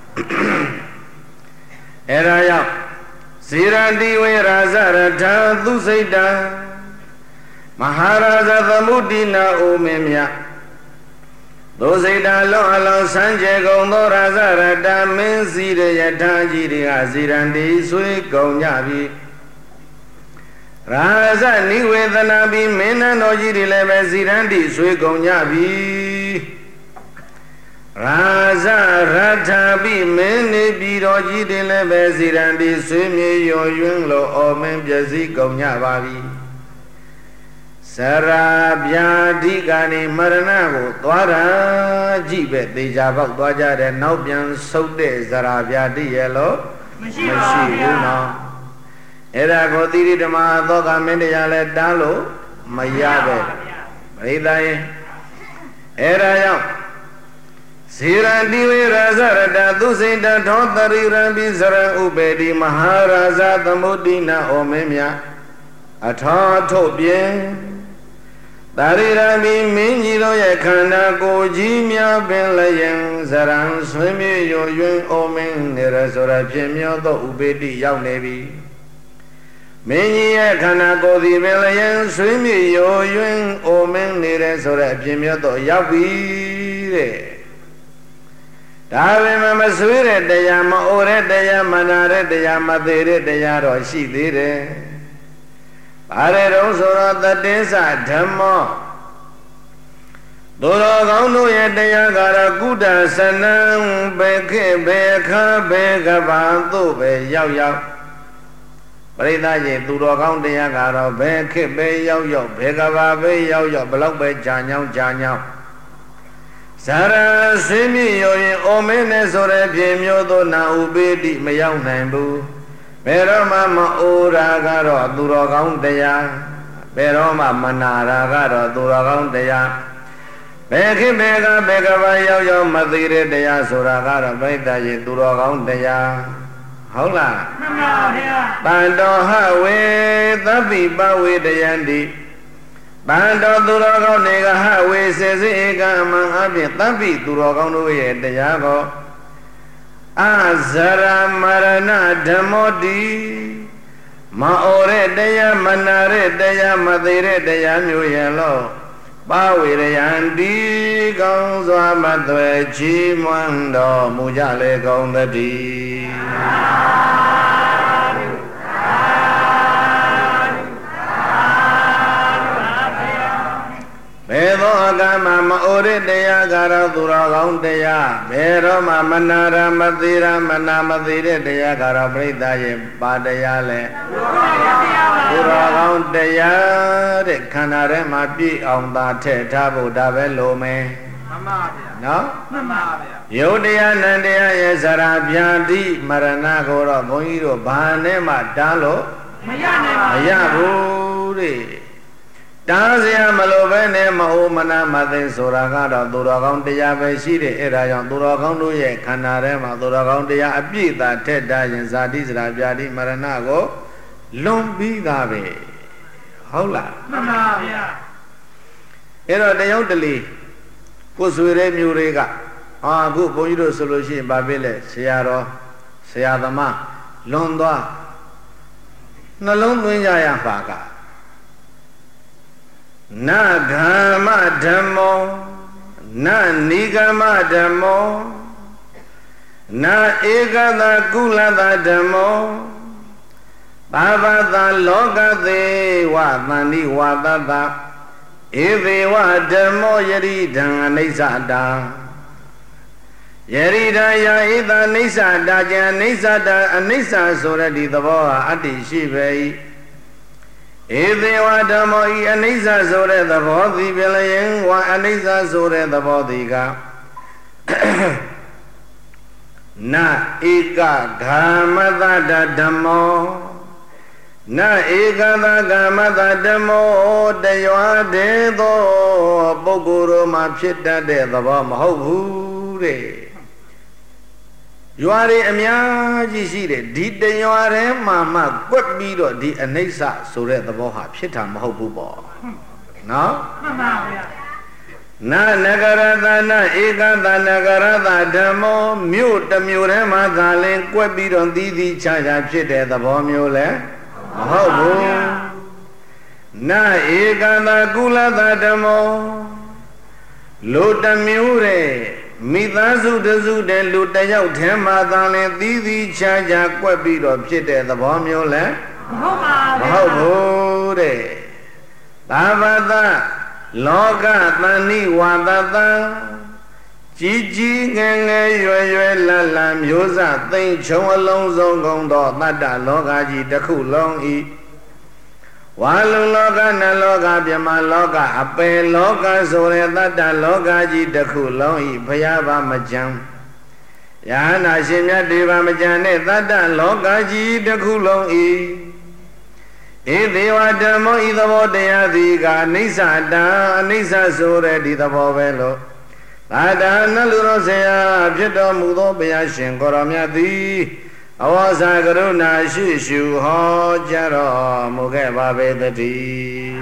အဲ့ဒါကြောင့်ဇေရတိဝေရာဇရထာသူစိတ်တံမဟာရာဇသမုဒိနာအိုမင်းမြတ်သူစိတ်တံလောအလောဆန်းကျဲကုန်သောရာဇရတမင်းစီရယထာကြီးတွေကဇေရတိဆွေကုန်ကြပြီရာဇနိဝေသနာပြီးမင်းတော်ကြီးတွေလည်းပဲဇေရတိဆွေကုန်ကြပြီရာဇရထာပိမင်းနေပြည်တော်ကြီးတင်လည်းပဲဇေရန်ဒီဆွေးမြေရော်ရွင်းလို့အော်မင်းပြည့်စည်ကုန်ကြပါပြီဇရာဗျာတိကနေမရဏကိုသွားတာကြည့်ပဲသေချာပေါက်သွားကြတယ်နောက်ပြန်ဆုတ်တဲ့ဇရာဗျာတိရဲ့လို့မရှိပါဘူးနော်အဲ့ဒါကိုသီရိဓမ္မသောကမင်းတရားလဲတားလို့မရပဲပရိသတ်ရင်အဲ့ဒါကြောင့်ဇေရတိဝေရာဇရတသုစိတထောတရိရံပိဇရံဥပေတိမဟာရာဇသမုဒိနာဩမင်းမြအထောထုတ်ပြင်တရိရံပိမင်းကြီးတို့ရဲ့ခန္ဓာကိုယ်ကြီးများပင်လည်းယံဇရံဆွေးမြေ့ရွင်ဩမင်းနေရဆိုရဖြစ်မြောသောဥပေတိရောက်နေပြီမင်းကြီးရဲ့ခန္ဓာကိုယ်ဒီပင်လည်းယံဆွေးမြေ့ရွင်ဩမင်းနေရဆိုရဖြစ်မြောသောရောက်ပြီတဲ့ဒါပေမဲ့မဆွေးတဲ့တရားမအိုတဲ့တရားမနာတဲ့တရားမသေးတဲ့တရားတော့ရှိသေးတယ်။ဘာလဲတော့ဆိုတော့တတိသဓမ္မောသူတော်ကောင်းတို့ရဲ့တရားကတော့ကုတ္တဆနံဘေခေဘေခဘေကဘာသို့ပဲရောက်ရောက်ပရိသတ်ကြီးသူတော်ကောင်းတရားကတော့ဘေခေဘေရောက်ရောက်ဘေကဘာဘေရောက်ရောက်ဘလောက်ပဲကြာညောင်းကြာညောင်းဇာရဆွေးမြေ့ရောရင်အိုမင်းနဲ့ဆိုတဲ့ပြင်မျိုးသောနာဥပေတိမရောက်နိုင်ဘူးဘယ်တော့မှမအိုရာကတော့သူတော်ကောင်းတရားဘယ်တော့မှမနာရာကတော့သူတော်ကောင်းတရားဘယ်ခေတ်ဘယ်ကဘယ်ကဘာရောက်ရောက်မသိတဲ့တရားဆိုတာကတော့ပြိတ္တရဲ့သူတော်ကောင်းတရားဟုတ်လားမှန်ပါဗျာတန်တော်ဟဝေသဗ္ဗိပဝေတယံတိဘန္တောသူတော်ကောင်းတွေကဟဝေစေစေဧကမံအပြင်သဗ္ဗိသူတော်ကောင်းတို့ရဲ့တရားကိုအဇရမရဏဓမ္မောတိမအိုတဲ့တရားမနာတဲ့တရားမသေးတဲ့တရားမျိုးရဲ့လို့ပါဝေရယံဒီကောင်းစွာမသွဲချီးမွမ်းတော်မူကြလေကောင်းသတည်းဘယ်သောအကမှမအိုတဲ့တရားကတော့သူတော်ကောင်းတရားဘယ်တော့မှမနာရမသေးရမနာမသေးတဲ့တရားကတော့ပြိဿရဲ့ပါတရားလဲသူတော်ကောင်းတရားတဲ့ခန္ဓာထဲမှာပြည့်အောင်သာထည့်ထားဖို့ဒါပဲလိုမယ်မှန်ပါဗျာနော်မှန်ပါဗျာယုတ်တရားနန္တရားရဲ့ဇရာဗျာတိမရဏကိုတော့ဘုန်းကြီးတို့ဘာနဲ့မှတားလို့မရနိုင်ပါဘူးမရဘူးတဲ့တားစရာမလိုပဲနဲ့မအိုမနာမသိဆိုတာကတော့သူတော်ကောင်းတရားပဲရှိတယ်အဲ့ဒါကြောင့်သူတော်ကောင်းတို့ရဲ့ခန္ဓာထဲမှာသူတော်ကောင်းတရားအပြည့်သာထက်တာရင်ဇာတိစရာပြာတိမရဏကိုလွန်ပြီးသားပဲဟုတ်လားမှန်ပါဗျာအဲ့တော့တယောက်တလေကိုဆွေတဲ့မျိုးတွေကအာအခုဘုန်းကြီးတို့ဆိုလို့ရှိရင်ဗာပြည့်လဲဆရာတော်ဆရာသမားလွန်သွားနှလုံးသွင်းကြရပါက na gama dhammo na nigama dhammo na ekata kulata dhammo bhavata lokate wa thani wa tata eve wa dhammo yaridhan anisada yarida ya ida anisada ja anisada anisaဆိုတဲ့ဒီသဘောဟာအတ္တိရှိပဲ၏ဧသေဝဓမ္မောဤအနိစ္စဆိုတဲ့သဘောသည်ပြလျင်ဝါအနိစ္စဆိုတဲ့သဘောသည်ကနဧကဂာမတတဓမ္မောနဧကသဂာမတဓမ္မောတရွာတဲ့သောပုဂ္ဂိုလ်တို့မှာဖြစ်တတ်တဲ့သဘောမဟုတ်ဘူးတဲ့ရွာတွေအများကြီးရှိတယ်ဒီတရွာထဲမှာမှကွက်ပြီးတော့ဒီအနိစ္စဆိုတဲ့သဘောဟာဖြစ်တာမဟုတ်ဘူးပေါ့နော်မှန်ပါဗျာနာနဂရသနာဧကသနဂရသဓမ္မောမြို့တစ်မြို့ထဲမှာသာလင်ကွက်ပြီးတော့သီးသီးခြားခြားဖြစ်တဲ့သဘောမျိုးလဲမဟုတ်ဘူးနာဧကသကုလသဓမ္မောလူတစ်မြို့တဲ့မိသားစုတစုတဲ့လူတယောက်ထဲမှာသာလင်သီးသီးခြားခြားကွက်ပြီးတော့ဖြစ်တဲ့သဘောမျိုးလဲမဟုတ်ပါဘူးမဟုတ်ဘူးတဲ့သာဝတလောကသဏိဝါဒတံကြီးကြီးငယ်ငယ်ရွယ်ရွယ်လတ်လတ်မျိုးစသိမ့်ချုံအလုံးစုံကုန်သောတတ္တလောကကြီးတစ်ခုလုံးဤဝါလုံလောကနလောကပြမလောကအပေလောကဆိုတဲ့တတ္တလောကကြီးတစ်ခုလုံးဤဘုရားဘာမကြံယဟနာရှင်မြတ်ဒီဘာမကြံတဲ့တတ္တလောကကြီးတစ်ခုလုံးဤဧသေဝဓမ္မောဤသဘောတရားသည်ကအနိစ္စတံအနိစ္စဆိုတဲ့ဒီသဘောပဲလို့သာဒနလူတော်ဆရာဖြစ်တော်မူသောဘုရားရှင်ကိုရောမြတ်သည်အဝါစာကရုဏာရှိရှုဟောကြားတော်မူခဲ့ပါပေတည်း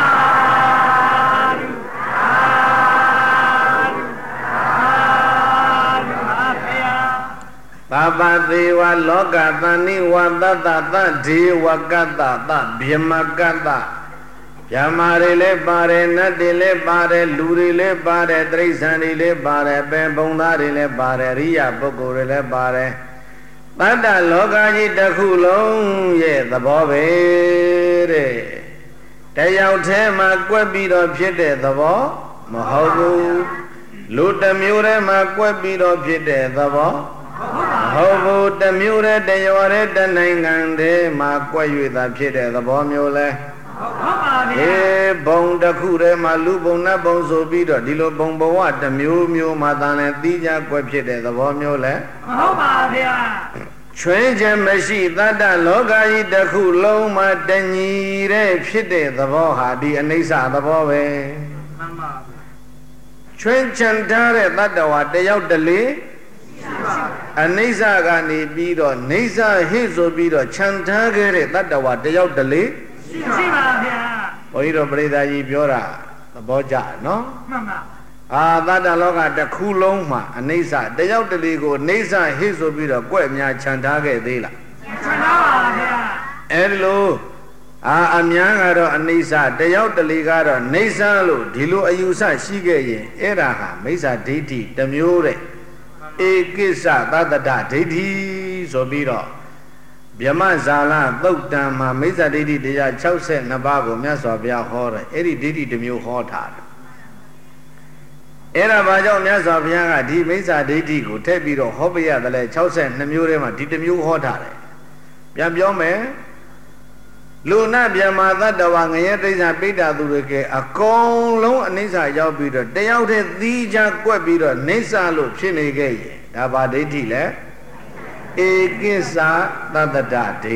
သာပတိဝလောကသဏိဝတတ္တသဒေဝကတ္တသဗျမကတ္တဗျမာတွေလည်းပါတယ်နတ်တွေလည်းပါတယ်လူတွေလည်းပါတယ်တိရစ္ဆာန်တွေလည်းပါတယ်ပင်ပုံသားတွေလည်းပါတယ်ရိယပုဂ္ဂိုလ်တွေလည်းပါတယ်တတ္တလောကကြီးတစ်ခုလုံးရဲ့သဘောပဲတဲ့တယောက်ထဲမှာကွက်ပြီးတော့ဖြစ်တဲ့သဘောမဟုတ်ဘူးလူတစ်မျိုးထဲမှာကွက်ပြီးတော့ဖြစ်တဲ့သဘောမဟုတ်ဘူးတစ်မျိုးထဲတရွာထဲတနိုင်ငံထဲမှာကွက်၍သာဖြစ်တဲ့သဘောမျိုးလဲဟုတ်ပါဗျာအေးဘုံတစ်ခုထဲမှာလူဘုံနတ်ဘုံဆိုပြီးတော့ဒီလိုဘုံဘဝတစ်မျိုးမျိုးမှာတန်လဲသီးခြားကွက်ဖြစ်တဲ့သဘောမျိုးလဲမဟုတ်ပါဗျာချွင်းချက်မရှိတတ္တလောကကြီးတစ်ခုလုံးမှာတညီတဲ့ဖြစ်တဲ့သဘောဟာဒီအနိစ္စသဘောပဲမှန်ပါဗျာချွင်းချန်ထားတဲ့တတ္တဝါတယောက်တလေအနိစ္စကနေပြီးတော့နေစ္စဟိဆိုပြီးတော့ခြံထားခဲ့တဲ့တတ္တဝါတယောက်တလေရှိပါဗျာဘုန်းကြီးတို့ပရိသတ်ကြီးပြောတာသဘောကျနော်မှန်ပါအာတတ္တလောကတစ်ခုလုံးမှာအနိစ္စတယောက်တလေကိုနေစ္စဟိဆိုပြီးတော့ကြွက်များခြံထားခဲ့သေးလားခြံထားပါဗျာအဲ့လိုအာအများကတော့အနိစ္စတယောက်တလေကတော့နေစ္စလို့ဒီလိုအယူဆရှိခဲ့ရင်အဲ့ဒါဟာမိစ္ဆာဒိဋ္ဌိတစ်မျိုးတဲ့ဧကိစ္စသတ္တဒိဋ္ဌိဆိုပြီးတော့ဗြဟ္မဇာလသုတ်တံမှာမိစ္ဆာဒိဋ္ဌိတရား၆၂ပါးကိုမြတ်စွာဘုရားဟောတယ်အဲ့ဒီဒိဋ္ဌိတစ်မျိုးဟောထားတယ်အဲ့ဒါဘာကြောင့်မြတ်စွာဘုရားကဒီမိစ္ဆာဒိဋ္ဌိကိုထည့်ပြီးတော့ဟောပြရတယ်လဲ၆၂မျိုးထဲမှာဒီတစ်မျိုးဟောထားတယ်ပြန်ပြောမယ်လူနာဗျမသတ္တဝါငရဲတိစ္ဆာပိဋ္ဌာသူတွေကအကုန်လုံးအနိစ္စရောက်ပြီးတော့တယောက်တည်းသီးခြားကွက်ပြီးတော့နိစ္စလို့ဖြစ်နေခဲ့ရင်ဒါဘာဒိဋ္ဌိလဲဧကိစ္စသတ္တဒဒိဋ္ဌိ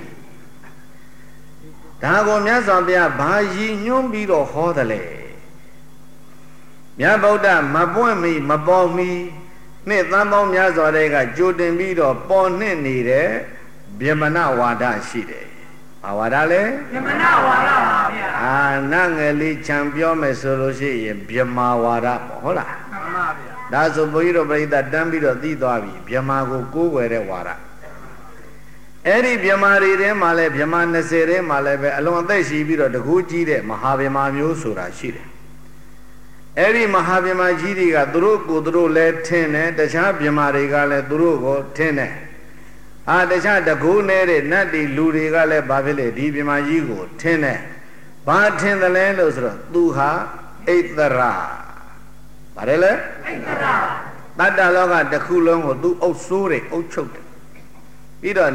ဒါကိုမြတ်စွာဘုရားဘာရည်ညွှန်းပြီးတော့ဟောတယ်လေမြတ်ဗုဒ္ဓမပွင့်မီမပေါ်မီနှစ်သန်းပေါင်းများစွာတဲ့ကကြိုတင်ပြီးတော့ပေါ်နှစ်နေတဲ့ဗျမနဝါဒရှိတယ်ဘာဝါဒလဲဗျမနဝါဒပါဗျာအာနငယ်လေးခြံပြောမယ်ဆိုလို့ရှိရင်ဗျမာဝါဒပေါ့ဟုတ်လားမှန်ပါဗျာဒါဆိုဘုန်းကြီးတို့ပြိဿတန်းပြီးတော့သိသွားပြီဗျမာကိုကိုးကွယ်တဲ့ဝါဒ Eri Biamari de Male, Biaman Sere, Malebe, along the Shibiro, the Guji, the Mahavima Musura Shire. Eri Mahavima Jiriga, Duru, Gudru, let tene, the Shab Biamariga, let Durugo, tene. Ah, the Shab, the Gunere, Nadi, Lurigale, Babile, Dibimajigo, tene. But ten the land was Duha, eight the Ra. Barele? Eight the Ra. That dialogue, the Kulong, or do Osure, Ochok. Ida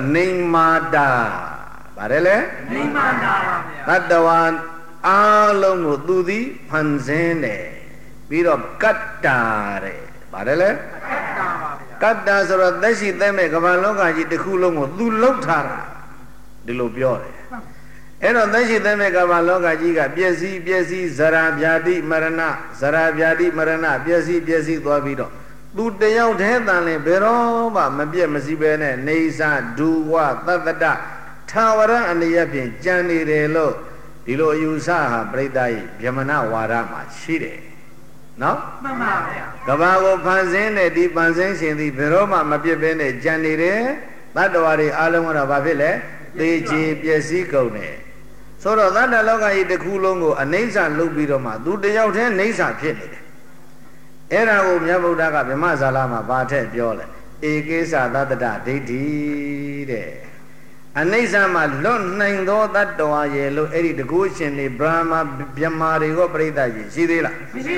Nimada Barele Nimada That the one Along with Dudi Panzene Biro Katare Barele Katas or Dashi Deme Gavaloga the Kulong Du Lotara Dilubiore Ero Dashi Deme Gavaloga Giga Biesi Biesi Zara Biadi Marana Zara Biadi Marana Biesi Biesi Duabido Du de out head than Beroma, Mabia Mazibene, Neza, Duwa, Tata, Tawara, and the Yapin, Jani Relo, Dilo Yusaha, Bredai, Yamana, Warama, Shire. No? Gavago Panzene, Deep Panzen, the Beroma, Mabia Bene, Jani Re, Badawari, Alamora Bavile, the G P S C Cone. So that the Loga the Kulongo, a Neza Lubiroma, do the out head, Neza Pinny. Era o Yabudaga, Mazalama, Bate, Biole, Egesa, Dada, Didi, and Nazama, Lon Nine, that doa yellow, Eddie the Gushin, the Brahma, Biamari, Operita, Sidila,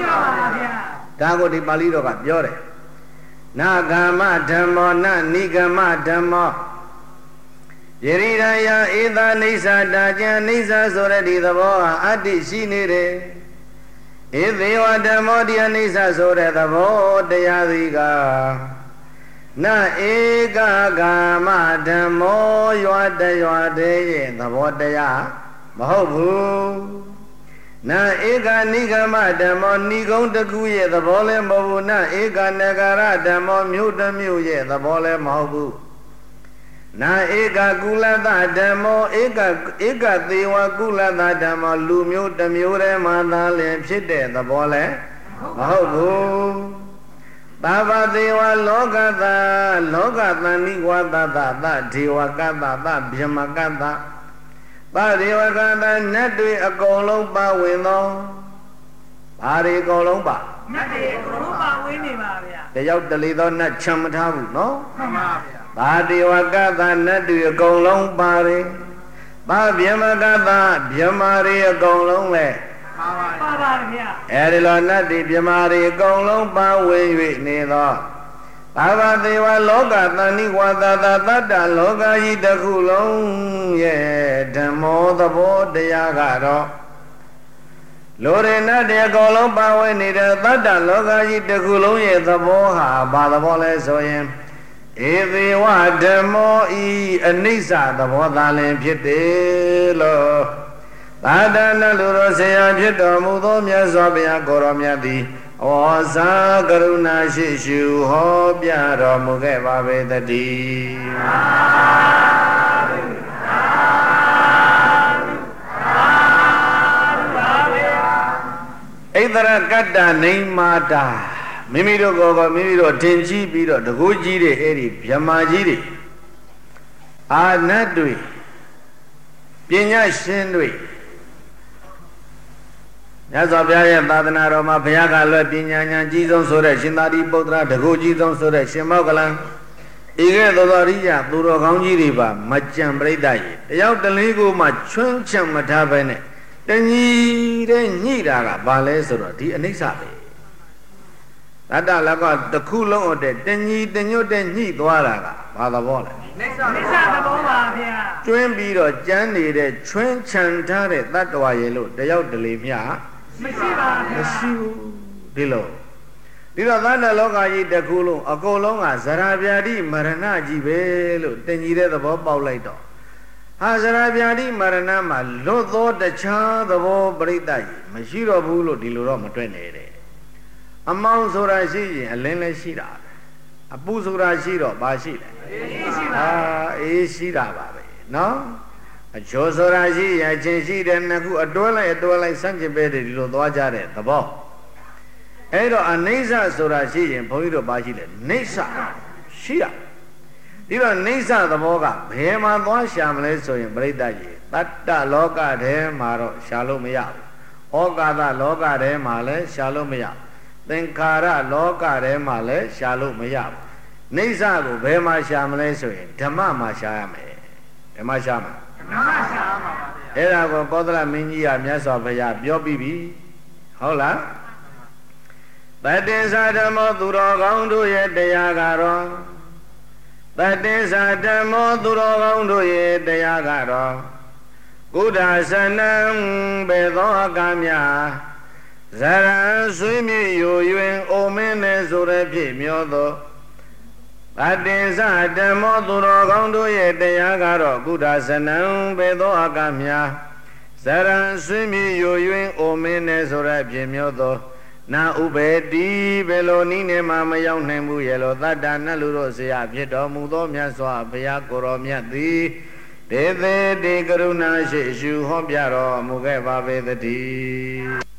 Dago di Balido, Biore, Nagama, Damo, Na Nigama, Damo, Yerida, Ida, Nisa, Daja, Nisa, already the boa, Adi, Shinire. If they were the Modianisa so that the Vodayadiga Na Ega Gama Demo, you are the you are the Vodaya Mahobu Na Ega Nigama Demo, Nigon the Guye, the Vole Mobu, Na Ega Negara Demo, Muta Muye, the Vole Mahobu Na Ega Gulada Demo, Ega Ega Dewa Gulada Demo, Lumio the Mure Mandale Pite, the Bole, Mahobu Baba Dewa Logada, Logada Niwada, that Diwagada, that Biamagada, Badiwagada, Nadi a Golomba window, Badi Golomba. They out the leader, not Chamatabu, no? Badi Wagada, Nadi a Golong Bari, Babiamagada, Biamari a Golong. Erila Nadi Biamari Golong Bawi Nila Baba Deva Loga Tani Wada Dada Loga Ida Kulong Ye Demo the Bo de Yagaro Lorena de Golong Bawi Nida Dada Loga Ida Kulong Ye the Boha Balabole Soyem Evi Wa Demo E Anisa the Bodalin Pietelo Badana Lurosea Pito Mudo Miazobia Goromiadi Osa Garuna Shishu Hobia Romugeva Vedadi Either Gada Naimata Mimiro Gogo Mimiro Tenji Biro the Guji Eri Yamajiri Anadui Pinya Shindui Yazabia Badana Roma Piaga Lapinya Jesus or Shindari Bodra, the Gojizon so that Shimogalan Ige Doria, Duro Ganjiriba, Macham Bredai, the out the Ligo Machum Chamatavene, then ye then Nida, Balesora, the Anisabe. That I got the cool or the then ye then you then ye Dwara, Father Wallet. Twin Beedo, Jandy, the Twin Chantare, that way yellow, the out the Limia. Messi Dilo Dilo Dana Loga the Kulu, a Golonga, Zarabiadi, Marana Gibelo, then you read the Bob Baulato. Hazarabiadi, Maranama, Lodo, the Cha, the Bo Bredai, Mashiro Bulo, Diluroma Twenere. A Mount Sorashi, a Lena Shira, a Pusura Shiro, Bashira. Ah, Ishira, no? A Josoraji, a Jensi, and a Dola, a Dola, Sanji Bedi, Lodwajare, the ball. Edo, a Nesa Soraji, and Poito Bajil, Nesa, Shia. ဒီတော့နိစ္စသဘောကဘယ်မှာသွားရှာမလဲဆိုရင်ပြိတ္တကြီးတတ္တလောကထဲမှာတော့ရှာလို့မရဘူးဩကာသလောကထဲမှာလည်းရှာလို့မရဘူးသင်္ခါရလောကထဲမှာလည်းရှာလို့မရဘူးနိစ္စကိုဘယ်မှာရှာမလဲဆိုရင်ဓမ္မမှာရှာရမယ်ဘယ်မှာရှာမှာဓမ္မမှာရှာမှာပါဗျာအဲ့ဒါကိုကောသလမင်းကြီးကမြတ်စွာဘုရားပြောပြီးပြီဟုတ်လားတတ္တင်္စာဓမ္မောသူတော်ကောင်းတို့ရဲ့တရားကတော့တတ္တင်္စာဓမ္မောသူတော်ကောင်းတို့ရဲ့တရားကတော့ကုဒ္ဒသနံဘေသောအကမြဇရံဆွေးမြေ့ယိုယွင်အိုမင်းနဲ့ဆိုရဖြစ်မျောသောတတ္တင်္စာဓမ္မောသူတော်ကောင်းတို့ရဲ့တရားကတော့ကုဒ္ဒသနံဘေသောအကမြဇရံဆွေးမြေ့ယိုယွင်အိုမင်းနဲ့ဆိုရဖြစ်မျောသောနာဥပေတိဘယ်လိုနည်းနဲ့မှမရောက်နိုင်ဘူးရဲ့လို့တတ္တနတ်လူတို့ဆရာဖြစ်တော်မူသောမြတ်စွာဘုရားကိုရောမြတ်သည်ဒေသေတိကရုဏာရှိရှုဟောပြတော်မူခဲ့ပါပေသတည်း